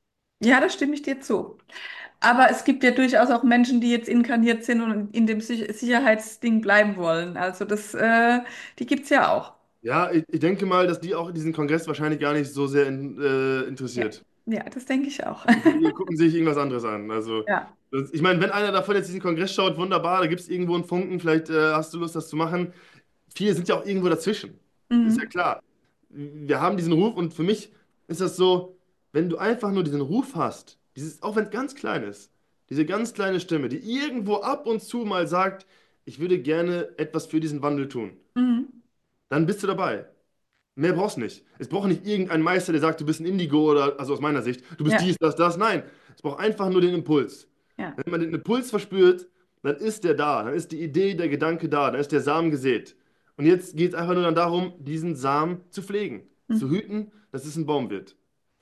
Ja, da stimme ich dir zu. Aber es gibt ja durchaus auch Menschen, die jetzt inkarniert sind und in dem Sicherheitsding bleiben wollen. Also die gibt's ja auch. Ja, ich denke mal, dass die auch diesen Kongress wahrscheinlich gar nicht so sehr Ja, interessiert. ja, das denke ich auch. Die gucken sich irgendwas anderes an. Also, Ja. ich meine, wenn einer davon jetzt diesen Kongress schaut, wunderbar, da gibt es irgendwo einen Funken, vielleicht hast du Lust, das zu machen. Viele sind ja auch irgendwo dazwischen. Ist ja Mhm. klar. Wir haben diesen Ruf und für mich ist das so, wenn du einfach nur diesen Ruf hast, auch wenn es ganz klein ist, diese ganz kleine Stimme, die irgendwo ab und zu mal sagt, ich würde gerne etwas für diesen Wandel tun, Mhm. dann bist du dabei. Mehr brauchst du nicht. Es braucht nicht irgendein Meister, der sagt, du bist ein Indigo oder, also aus meiner Sicht, du bist Ja, dies, das, das. Nein, es braucht einfach nur den Impuls. ja. Wenn man den Impuls verspürt, dann ist der da, dann ist die Idee, der Gedanke da, dann ist der Samen gesät. Und jetzt geht es einfach nur dann darum, diesen Samen zu pflegen, zu Mhm. hüten, dass es ein Baum wird.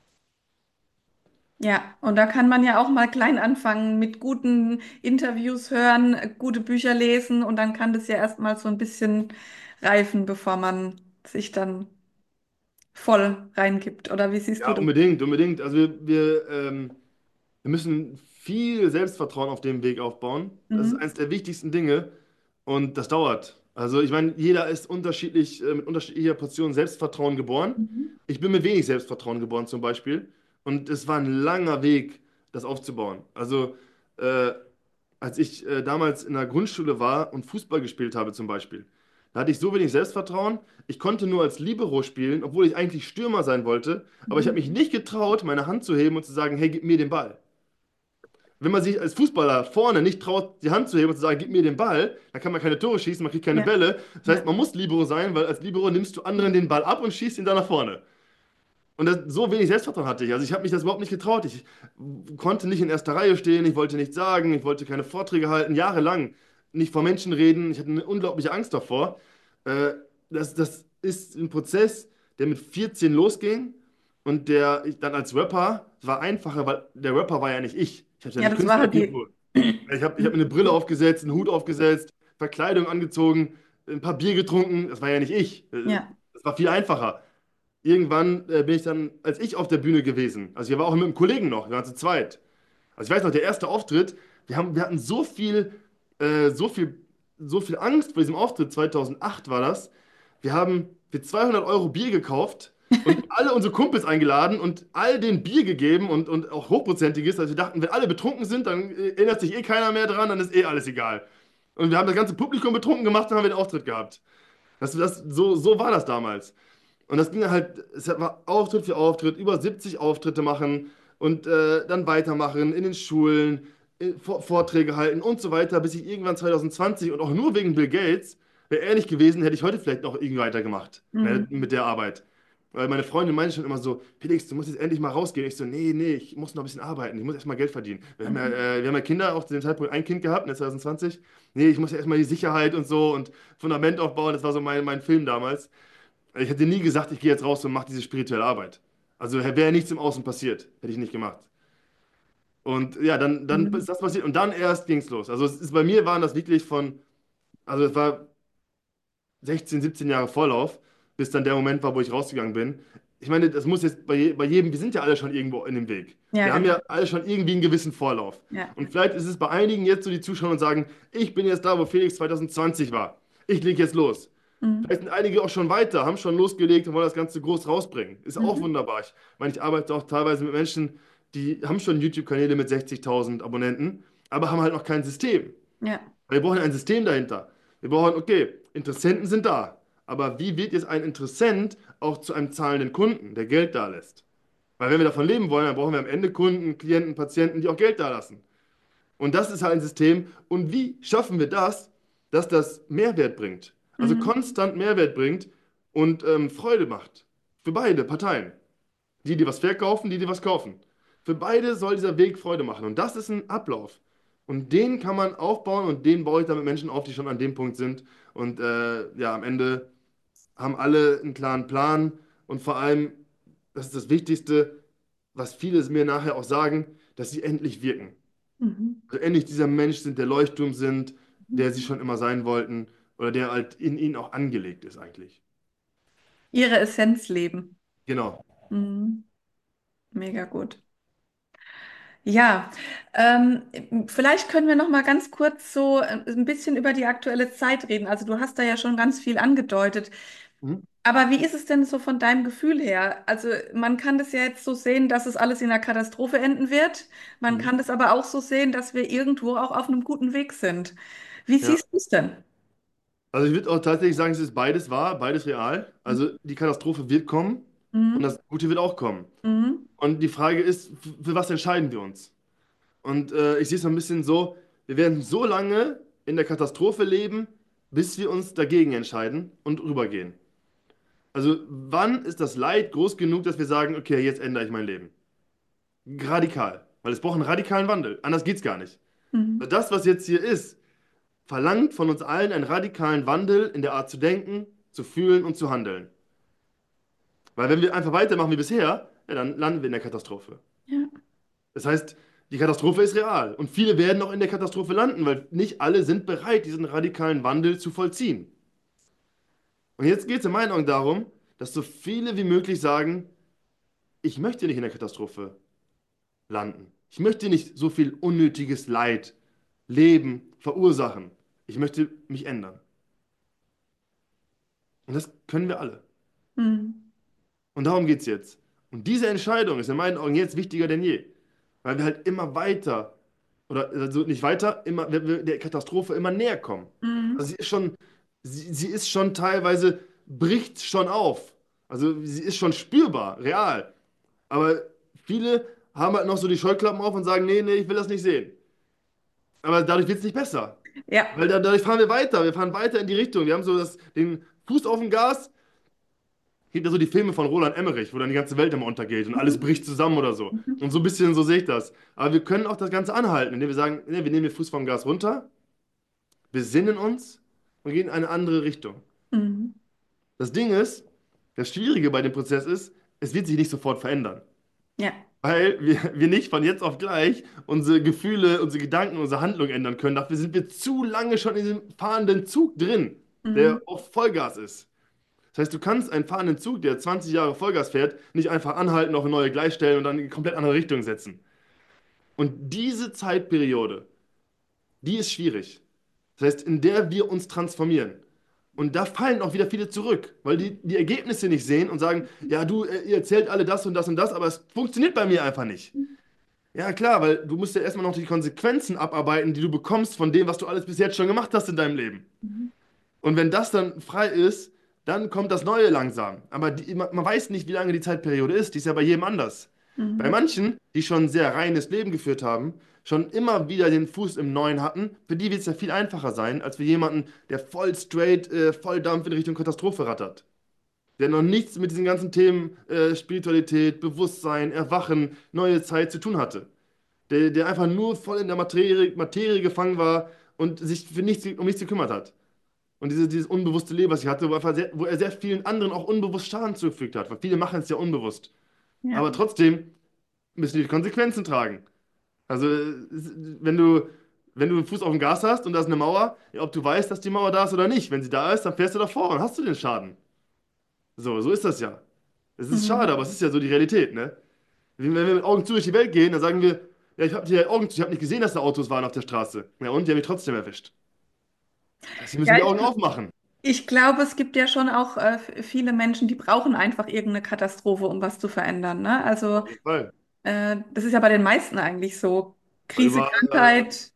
Ja, und da kann man ja auch mal klein anfangen mit guten Interviews hören, gute Bücher lesen und dann kann das ja erstmal so ein bisschen reifen, bevor man sich dann voll reingibt. Oder wie siehst du Ja, das? unbedingt, unbedingt. Also wir müssen viel Selbstvertrauen auf dem Weg aufbauen. Das ist Mhm. eines der wichtigsten Dinge und das dauert. Also ich meine, jeder ist unterschiedlich, mit unterschiedlicher Portion Selbstvertrauen geboren. Mhm. Ich bin mit wenig Selbstvertrauen geboren zum Beispiel und es war ein langer Weg, das aufzubauen. Also äh, als ich damals in der Grundschule war und Fußball gespielt habe zum Beispiel, da hatte ich so wenig Selbstvertrauen. Ich konnte nur als Libero spielen, obwohl ich eigentlich Stürmer sein wollte, aber ich habe mich Mhm. nicht getraut, meine Hand zu heben und zu sagen, hey, gib mir den Ball. Wenn man sich als Fußballer vorne nicht traut, die Hand zu heben und zu sagen, gib mir den Ball, dann kann man keine Tore schießen, man kriegt keine Ja, Bälle. Das heißt, ja. man muss Libero sein, weil als Libero nimmst du anderen den Ball ab und schießt ihn dann nach vorne. Und so wenig Selbstvertrauen hatte ich. Also ich habe mich das überhaupt nicht getraut. Ich konnte nicht in erster Reihe stehen, ich wollte nichts sagen, ich wollte keine Vorträge halten, jahrelang nicht vor Menschen reden. Ich hatte eine unglaubliche Angst davor. Äh, das ist ein Prozess, der mit 14 losging und der ich dann als Rapper war einfacher, weil der Rapper war ja nicht ich. Ich hatte ja Ja, nicht das war halt die. Künstleragentur. Ich hab mir eine Brille aufgesetzt, einen Hut aufgesetzt, Verkleidung angezogen, ein paar Bier getrunken. Das war ja nicht ich. Ja. Das war viel einfacher. Irgendwann bin ich dann als ich auf der Bühne gewesen. Also ich war auch mit einem Kollegen noch, wir waren zu zweit. Also ich weiß noch, der erste Auftritt, wir hatten äh, so viel, so viel Angst vor diesem Auftritt, 2008 war das. Wir haben für 200 € Bier gekauft und alle unsere Kumpels eingeladen und all den Bier gegeben und auch hochprozentiges. Also wir dachten, wenn alle betrunken sind, dann erinnert sich eh keiner mehr dran, dann ist eh alles egal. Und wir haben das ganze Publikum betrunken gemacht, dann haben wir den Auftritt gehabt. So war das damals. Und das ging halt, war Auftritt für Auftritt, über 70 Auftritte machen und dann weitermachen in den Schulen, Vorträge halten und so weiter, bis ich irgendwann 2020 und auch nur wegen Bill Gates, wäre er nicht gewesen, hätte ich heute vielleicht noch irgendwie weitergemacht, ne, Mhm. mit der Arbeit. Weil meine Freundin meinte schon immer so, Felix, du musst jetzt endlich mal rausgehen. Ich so, nee, nee, ich muss noch ein bisschen arbeiten, ich muss erstmal Geld verdienen. Mhm. Wir haben ja Kinder, auch zu dem Zeitpunkt ein Kind gehabt, ne, 2020. Nee, ich muss ja erstmal die Sicherheit und so und Fundament aufbauen, das war so mein Film damals. Ich hätte nie gesagt, ich gehe jetzt raus und mache diese spirituelle Arbeit. Also wäre nichts im Außen passiert, hätte ich nicht gemacht. Und ja, dann ist Mhm. das passiert und dann erst ging es los. Also bei mir waren das wirklich also es war 16, 17 Jahre Vorlauf, bis dann der Moment war, wo ich rausgegangen bin. Ich meine, das muss jetzt bei jedem, wir sind ja alle schon irgendwo in dem Weg. Ja, Wir haben genau. ja alle schon irgendwie einen gewissen Vorlauf. Ja. Und vielleicht ist es bei einigen jetzt so, die zuschauen und sagen, ich bin jetzt da, wo Felix 2020 war. Ich lege jetzt los. Mhm. Vielleicht sind einige auch schon weiter, haben schon losgelegt und wollen das Ganze groß rausbringen. Ist auch Mhm. wunderbar. Ich meine, ich arbeite auch teilweise mit Menschen, die haben schon YouTube-Kanäle mit 60.000 Abonnenten, aber haben halt noch kein System. Ja. Wir brauchen ein System dahinter. Wir brauchen, okay, Interessenten sind da. Aber wie wird jetzt ein Interessent auch zu einem zahlenden Kunden, der Geld da lässt? Weil wenn wir davon leben wollen, dann brauchen wir am Ende Kunden, Klienten, Patienten, die auch Geld da lassen. Und das ist halt ein System. Und wie schaffen wir das, dass das Mehrwert bringt? Also Mhm. konstant Mehrwert bringt und Freude macht. Für beide Parteien. Die was verkaufen, die was kaufen. Für beide soll dieser Weg Freude machen. Und das ist ein Ablauf. Und den kann man aufbauen und den baue ich dann mit Menschen auf, die schon an dem Punkt sind. Und ja, am Ende haben alle einen klaren Plan. Und vor allem, das ist das Wichtigste, was viele mir nachher auch sagen, dass sie endlich wirken. Mhm. Also endlich dieser Mensch sind, der Leuchtturm sind, Mhm. der sie schon immer sein wollten oder der halt in ihnen auch angelegt ist eigentlich. Ihre Essenz leben. Genau. Mhm. Mega gut. Ja, ähm, vielleicht können wir noch mal ganz kurz so ein bisschen über die aktuelle Zeit reden. Also du hast da ja schon ganz viel angedeutet. Mhm. Aber wie ist es denn so von deinem Gefühl her? Also man kann das ja jetzt so sehen, dass es alles in einer Katastrophe enden wird. Man Mhm. kann das aber auch so sehen, dass wir irgendwo auch auf einem guten Weg sind. Wie Ja. siehst du es denn? Also ich würde auch tatsächlich sagen, es ist beides wahr, beides real. Also die Katastrophe wird kommen und Mhm. das Gute wird auch kommen. Mhm. Und die Frage ist, für was entscheiden wir uns? Und ich sehe es so ein bisschen so, wir werden so lange in der Katastrophe leben, bis wir uns dagegen entscheiden und rübergehen. Also wann ist das Leid groß genug, dass wir sagen, okay, jetzt ändere ich mein Leben? Radikal. Weil es braucht einen radikalen Wandel. Anders geht's gar nicht. Mhm. Weil das, was jetzt hier ist, verlangt von uns allen einen radikalen Wandel in der Art zu denken, zu fühlen und zu handeln. Weil wenn wir einfach weitermachen wie bisher, ja, dann landen wir in der Katastrophe. Ja. Das heißt, die Katastrophe ist real und viele werden auch in der Katastrophe landen, weil nicht alle sind bereit, diesen radikalen Wandel zu vollziehen. Und jetzt geht es in meinen Augen darum, dass so viele wie möglich sagen, ich möchte nicht in der Katastrophe landen. Ich möchte nicht so viel unnötiges Leid, Leben verursachen. Ich möchte mich ändern. Und das können wir alle. Mhm. Und darum geht es jetzt. Und diese Entscheidung ist in meinen Augen jetzt wichtiger denn je. Weil wir halt immer weiter, oder also nicht weiter, immer, wir der Katastrophe immer näher kommen. Mhm. Also sie ist schon teilweise, bricht schon auf. Also sie ist schon spürbar, real. Aber viele haben halt noch so die Scheuklappen auf und sagen, nee, nee, ich will das nicht sehen. Aber dadurch wird es nicht besser. Ja. Weil dadurch fahren wir fahren weiter in die Richtung. Wir haben so den Fuß auf dem Gas. Gibt ja so die Filme von Roland Emmerich, wo dann die ganze Welt immer untergeht und alles Mhm. bricht zusammen oder so. Mhm. Und so ein bisschen so sehe ich das. Aber wir können auch das Ganze anhalten, indem wir sagen, nee, wir nehmen den Fuß vom Gas runter, besinnen uns und gehen in eine andere Richtung. Mhm. Das Ding ist, das Schwierige bei dem Prozess ist, es wird sich nicht sofort verändern. Ja. Weil wir nicht von jetzt auf gleich unsere Gefühle, unsere Gedanken, unsere Handlung ändern können. Dafür sind wir zu lange schon in diesem fahrenden Zug drin, Mhm. der auf Vollgas ist. Das heißt, du kannst einen fahrenden Zug, der 20 Jahre Vollgas fährt, nicht einfach anhalten, auf eine neue Gleis stellen und dann in eine komplett andere Richtung setzen. Und diese Zeitperiode, die ist schwierig. Das heißt, in der wir uns transformieren. Und da fallen auch wieder viele zurück, weil die Ergebnisse nicht sehen und sagen, ja, du, ihr erzählt alle das und das und das, aber es funktioniert bei mir einfach nicht. Ja, klar, weil du musst ja erstmal noch die Konsequenzen abarbeiten, die du bekommst von dem, was du alles bis jetzt schon gemacht hast in deinem Leben. Mhm. Und wenn das dann frei ist, dann kommt das Neue langsam. Aber man weiß nicht, wie lange die Zeitperiode ist. Die ist ja bei jedem anders. Bei Mhm. manchen, die schon ein sehr reines Leben geführt haben, schon immer wieder den Fuß im Neuen hatten, für die wird es ja viel einfacher sein, als für jemanden, der voll straight, Volldampf in Richtung Katastrophe rattert. Der noch nichts mit diesen ganzen Themen Spiritualität, Bewusstsein, Erwachen, neue Zeit zu tun hatte. Der einfach nur voll in der Materie gefangen war und sich für nichts, um nichts gekümmert hat. Und dieses unbewusste Leben, was ich hatte, wo er sehr vielen anderen auch unbewusst Schaden zugefügt hat. Weil viele machen es ja unbewusst. Ja. Aber trotzdem müssen die Konsequenzen tragen. Also, wenn du einen Fuß auf dem Gas hast und da ist eine Mauer, ja, ob du weißt, dass die Mauer da ist oder nicht. Wenn sie da ist, dann fährst du davor und hast du den Schaden. So ist das ja. Es ist schade, Mhm. aber es ist ja so die Realität, ne? Wenn wir mit Augen zu durch die Welt gehen, dann sagen wir, ja, ich habe hier Augen zu, ich habe nicht gesehen, dass da Autos waren auf der Straße. Ja, und die haben mich trotzdem erwischt. Das heißt, wir müssen Ja, die Augen aufmachen. ich glaube, es gibt ja schon auch viele Menschen, die brauchen einfach irgendeine Katastrophe, um was zu verändern, ne? Also Auf jeden Fall. das ist ja bei den meisten eigentlich so. Krise, Über, Krankheit.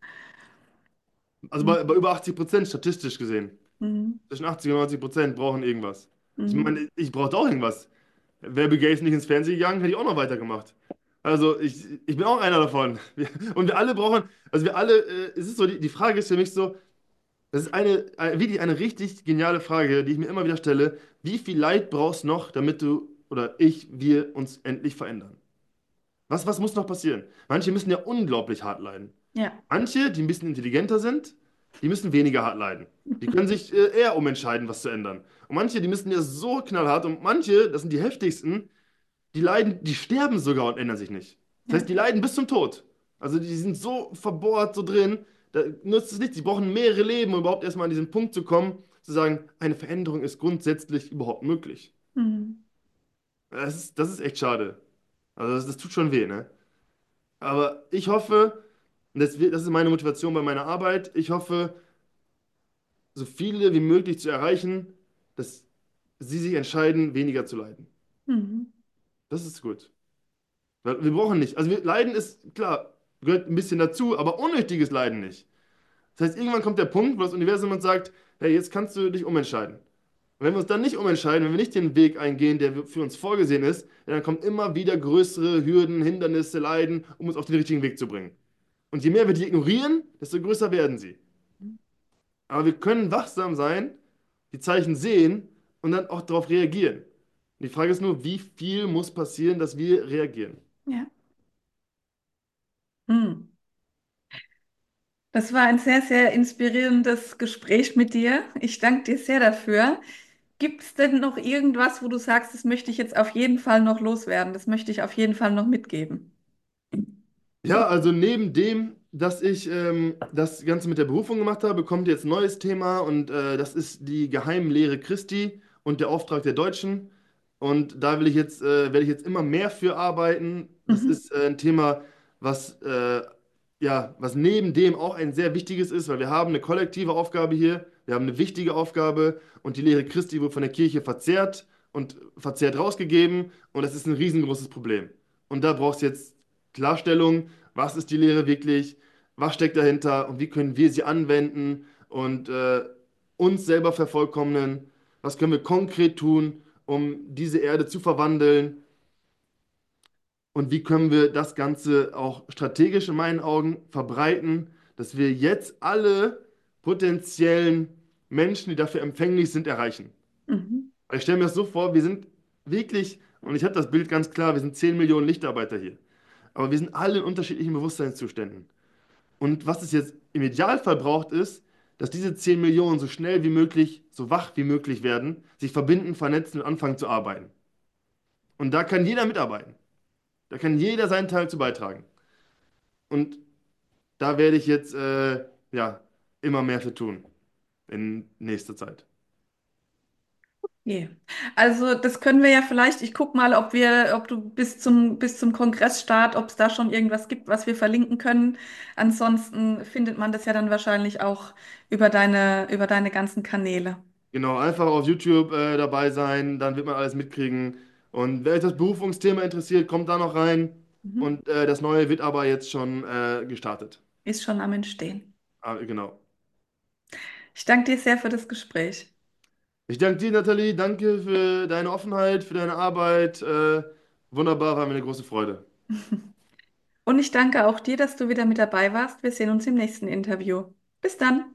also bei über 80% statistisch gesehen. Mhm. Zwischen 80 und 90% brauchen irgendwas. Ich Mhm. meine, ich brauchte auch irgendwas. Wäre Bill Gates nicht ins Fernsehen gegangen, hätte ich auch noch weitergemacht. Also ich bin auch einer davon. Und wir alle brauchen, also wir alle, es ist so, die Frage ist für mich so, das ist wirklich eine richtig geniale Frage, die ich mir immer wieder stelle. Wie viel Leid brauchst du noch, damit du oder wir uns endlich verändern? Was muss noch passieren? Manche müssen ja unglaublich hart leiden. Ja. Manche, die ein bisschen intelligenter sind, die müssen weniger hart leiden. Die können sich eher umentscheiden, was zu ändern. Und manche, die müssen ja so knallhart. Und manche, das sind die heftigsten, die leiden, die sterben sogar und ändern sich nicht. Das Ja. heißt, die leiden bis zum Tod. Also die sind so verbohrt, so drin, da nutzt es nichts. Die brauchen mehrere Leben, um überhaupt erstmal an diesen Punkt zu kommen, zu sagen, eine Veränderung ist grundsätzlich überhaupt möglich. Mhm. Das ist echt schade. Also das tut schon weh, ne? Aber ich hoffe, und das ist meine Motivation bei meiner Arbeit, ich hoffe, so viele wie möglich zu erreichen, dass sie sich entscheiden, weniger zu leiden. Mhm. Das ist gut. Weil wir brauchen nicht. Also Leiden ist klar, gehört ein bisschen dazu, aber unnötiges Leiden nicht. Das heißt, irgendwann kommt der Punkt, wo das Universum uns sagt, hey, jetzt kannst du dich umentscheiden. Und wenn wir uns dann nicht umentscheiden, wenn wir nicht den Weg eingehen, der für uns vorgesehen ist, ja, dann kommen immer wieder größere Hürden, Hindernisse, Leiden, um uns auf den richtigen Weg zu bringen. Und je mehr wir die ignorieren, desto größer werden sie. Aber wir können wachsam sein, die Zeichen sehen und dann auch darauf reagieren. Die Frage ist nur, wie viel muss passieren, dass wir reagieren? Ja. Mhm. Das war ein sehr, sehr inspirierendes Gespräch mit dir. Ich danke dir sehr dafür. Gibt es denn noch irgendwas, wo du sagst, das möchte ich jetzt auf jeden Fall noch loswerden? Das möchte ich auf jeden Fall noch mitgeben. Ja, also neben dem, dass ich das Ganze mit der Berufung gemacht habe, kommt jetzt ein neues Thema und das ist die Geheimlehre Christi und der Auftrag der Deutschen. Und da werde ich jetzt immer mehr für arbeiten. Das Mhm. ist ein Thema, was, ja, was neben dem auch ein sehr wichtiges ist, weil wir haben eine kollektive Aufgabe hier, wir haben eine wichtige Aufgabe und die Lehre Christi wird von der Kirche verzerrt und verzerrt rausgegeben und das ist ein riesengroßes Problem. Und da braucht es jetzt Klarstellung, was ist die Lehre wirklich, was steckt dahinter und wie können wir sie anwenden und uns selber vervollkommnen, was können wir konkret tun, um diese Erde zu verwandeln und wie können wir das Ganze auch strategisch in meinen Augen verbreiten, dass wir jetzt alle potenziellen Menschen, die dafür empfänglich sind, erreichen. Mhm. Ich stelle mir das so vor, wir sind wirklich, und ich habe das Bild ganz klar, wir sind 10 Millionen Lichtarbeiter hier. Aber wir sind alle in unterschiedlichen Bewusstseinszuständen. Und was es jetzt im Idealfall braucht, ist, dass diese 10 Millionen so schnell wie möglich, so wach wie möglich werden, sich verbinden, vernetzen und anfangen zu arbeiten. Und da kann jeder mitarbeiten. Da kann jeder seinen Teil zu beitragen. Und da werde ich jetzt ja, immer mehr für tun in nächster Zeit. Okay. Also das können wir ja vielleicht, ich gucke mal, ob du bis zum Kongressstart, ob es da schon irgendwas gibt, was wir verlinken können. Ansonsten findet man das ja dann wahrscheinlich auch über deine ganzen Kanäle. Genau, einfach auf YouTube dabei sein, dann wird man alles mitkriegen. Und wer euch das Berufungsthema interessiert, kommt da noch rein. Mhm. Und das Neue wird aber jetzt schon gestartet. Ist schon am Entstehen. Ah, genau. Ich danke dir sehr für das Gespräch. Ich danke dir, Nathalie. Danke für deine Offenheit, für deine Arbeit. Wunderbar, war mir eine große Freude. Und ich danke auch dir, dass du wieder mit dabei warst. Wir sehen uns im nächsten Interview. Bis dann.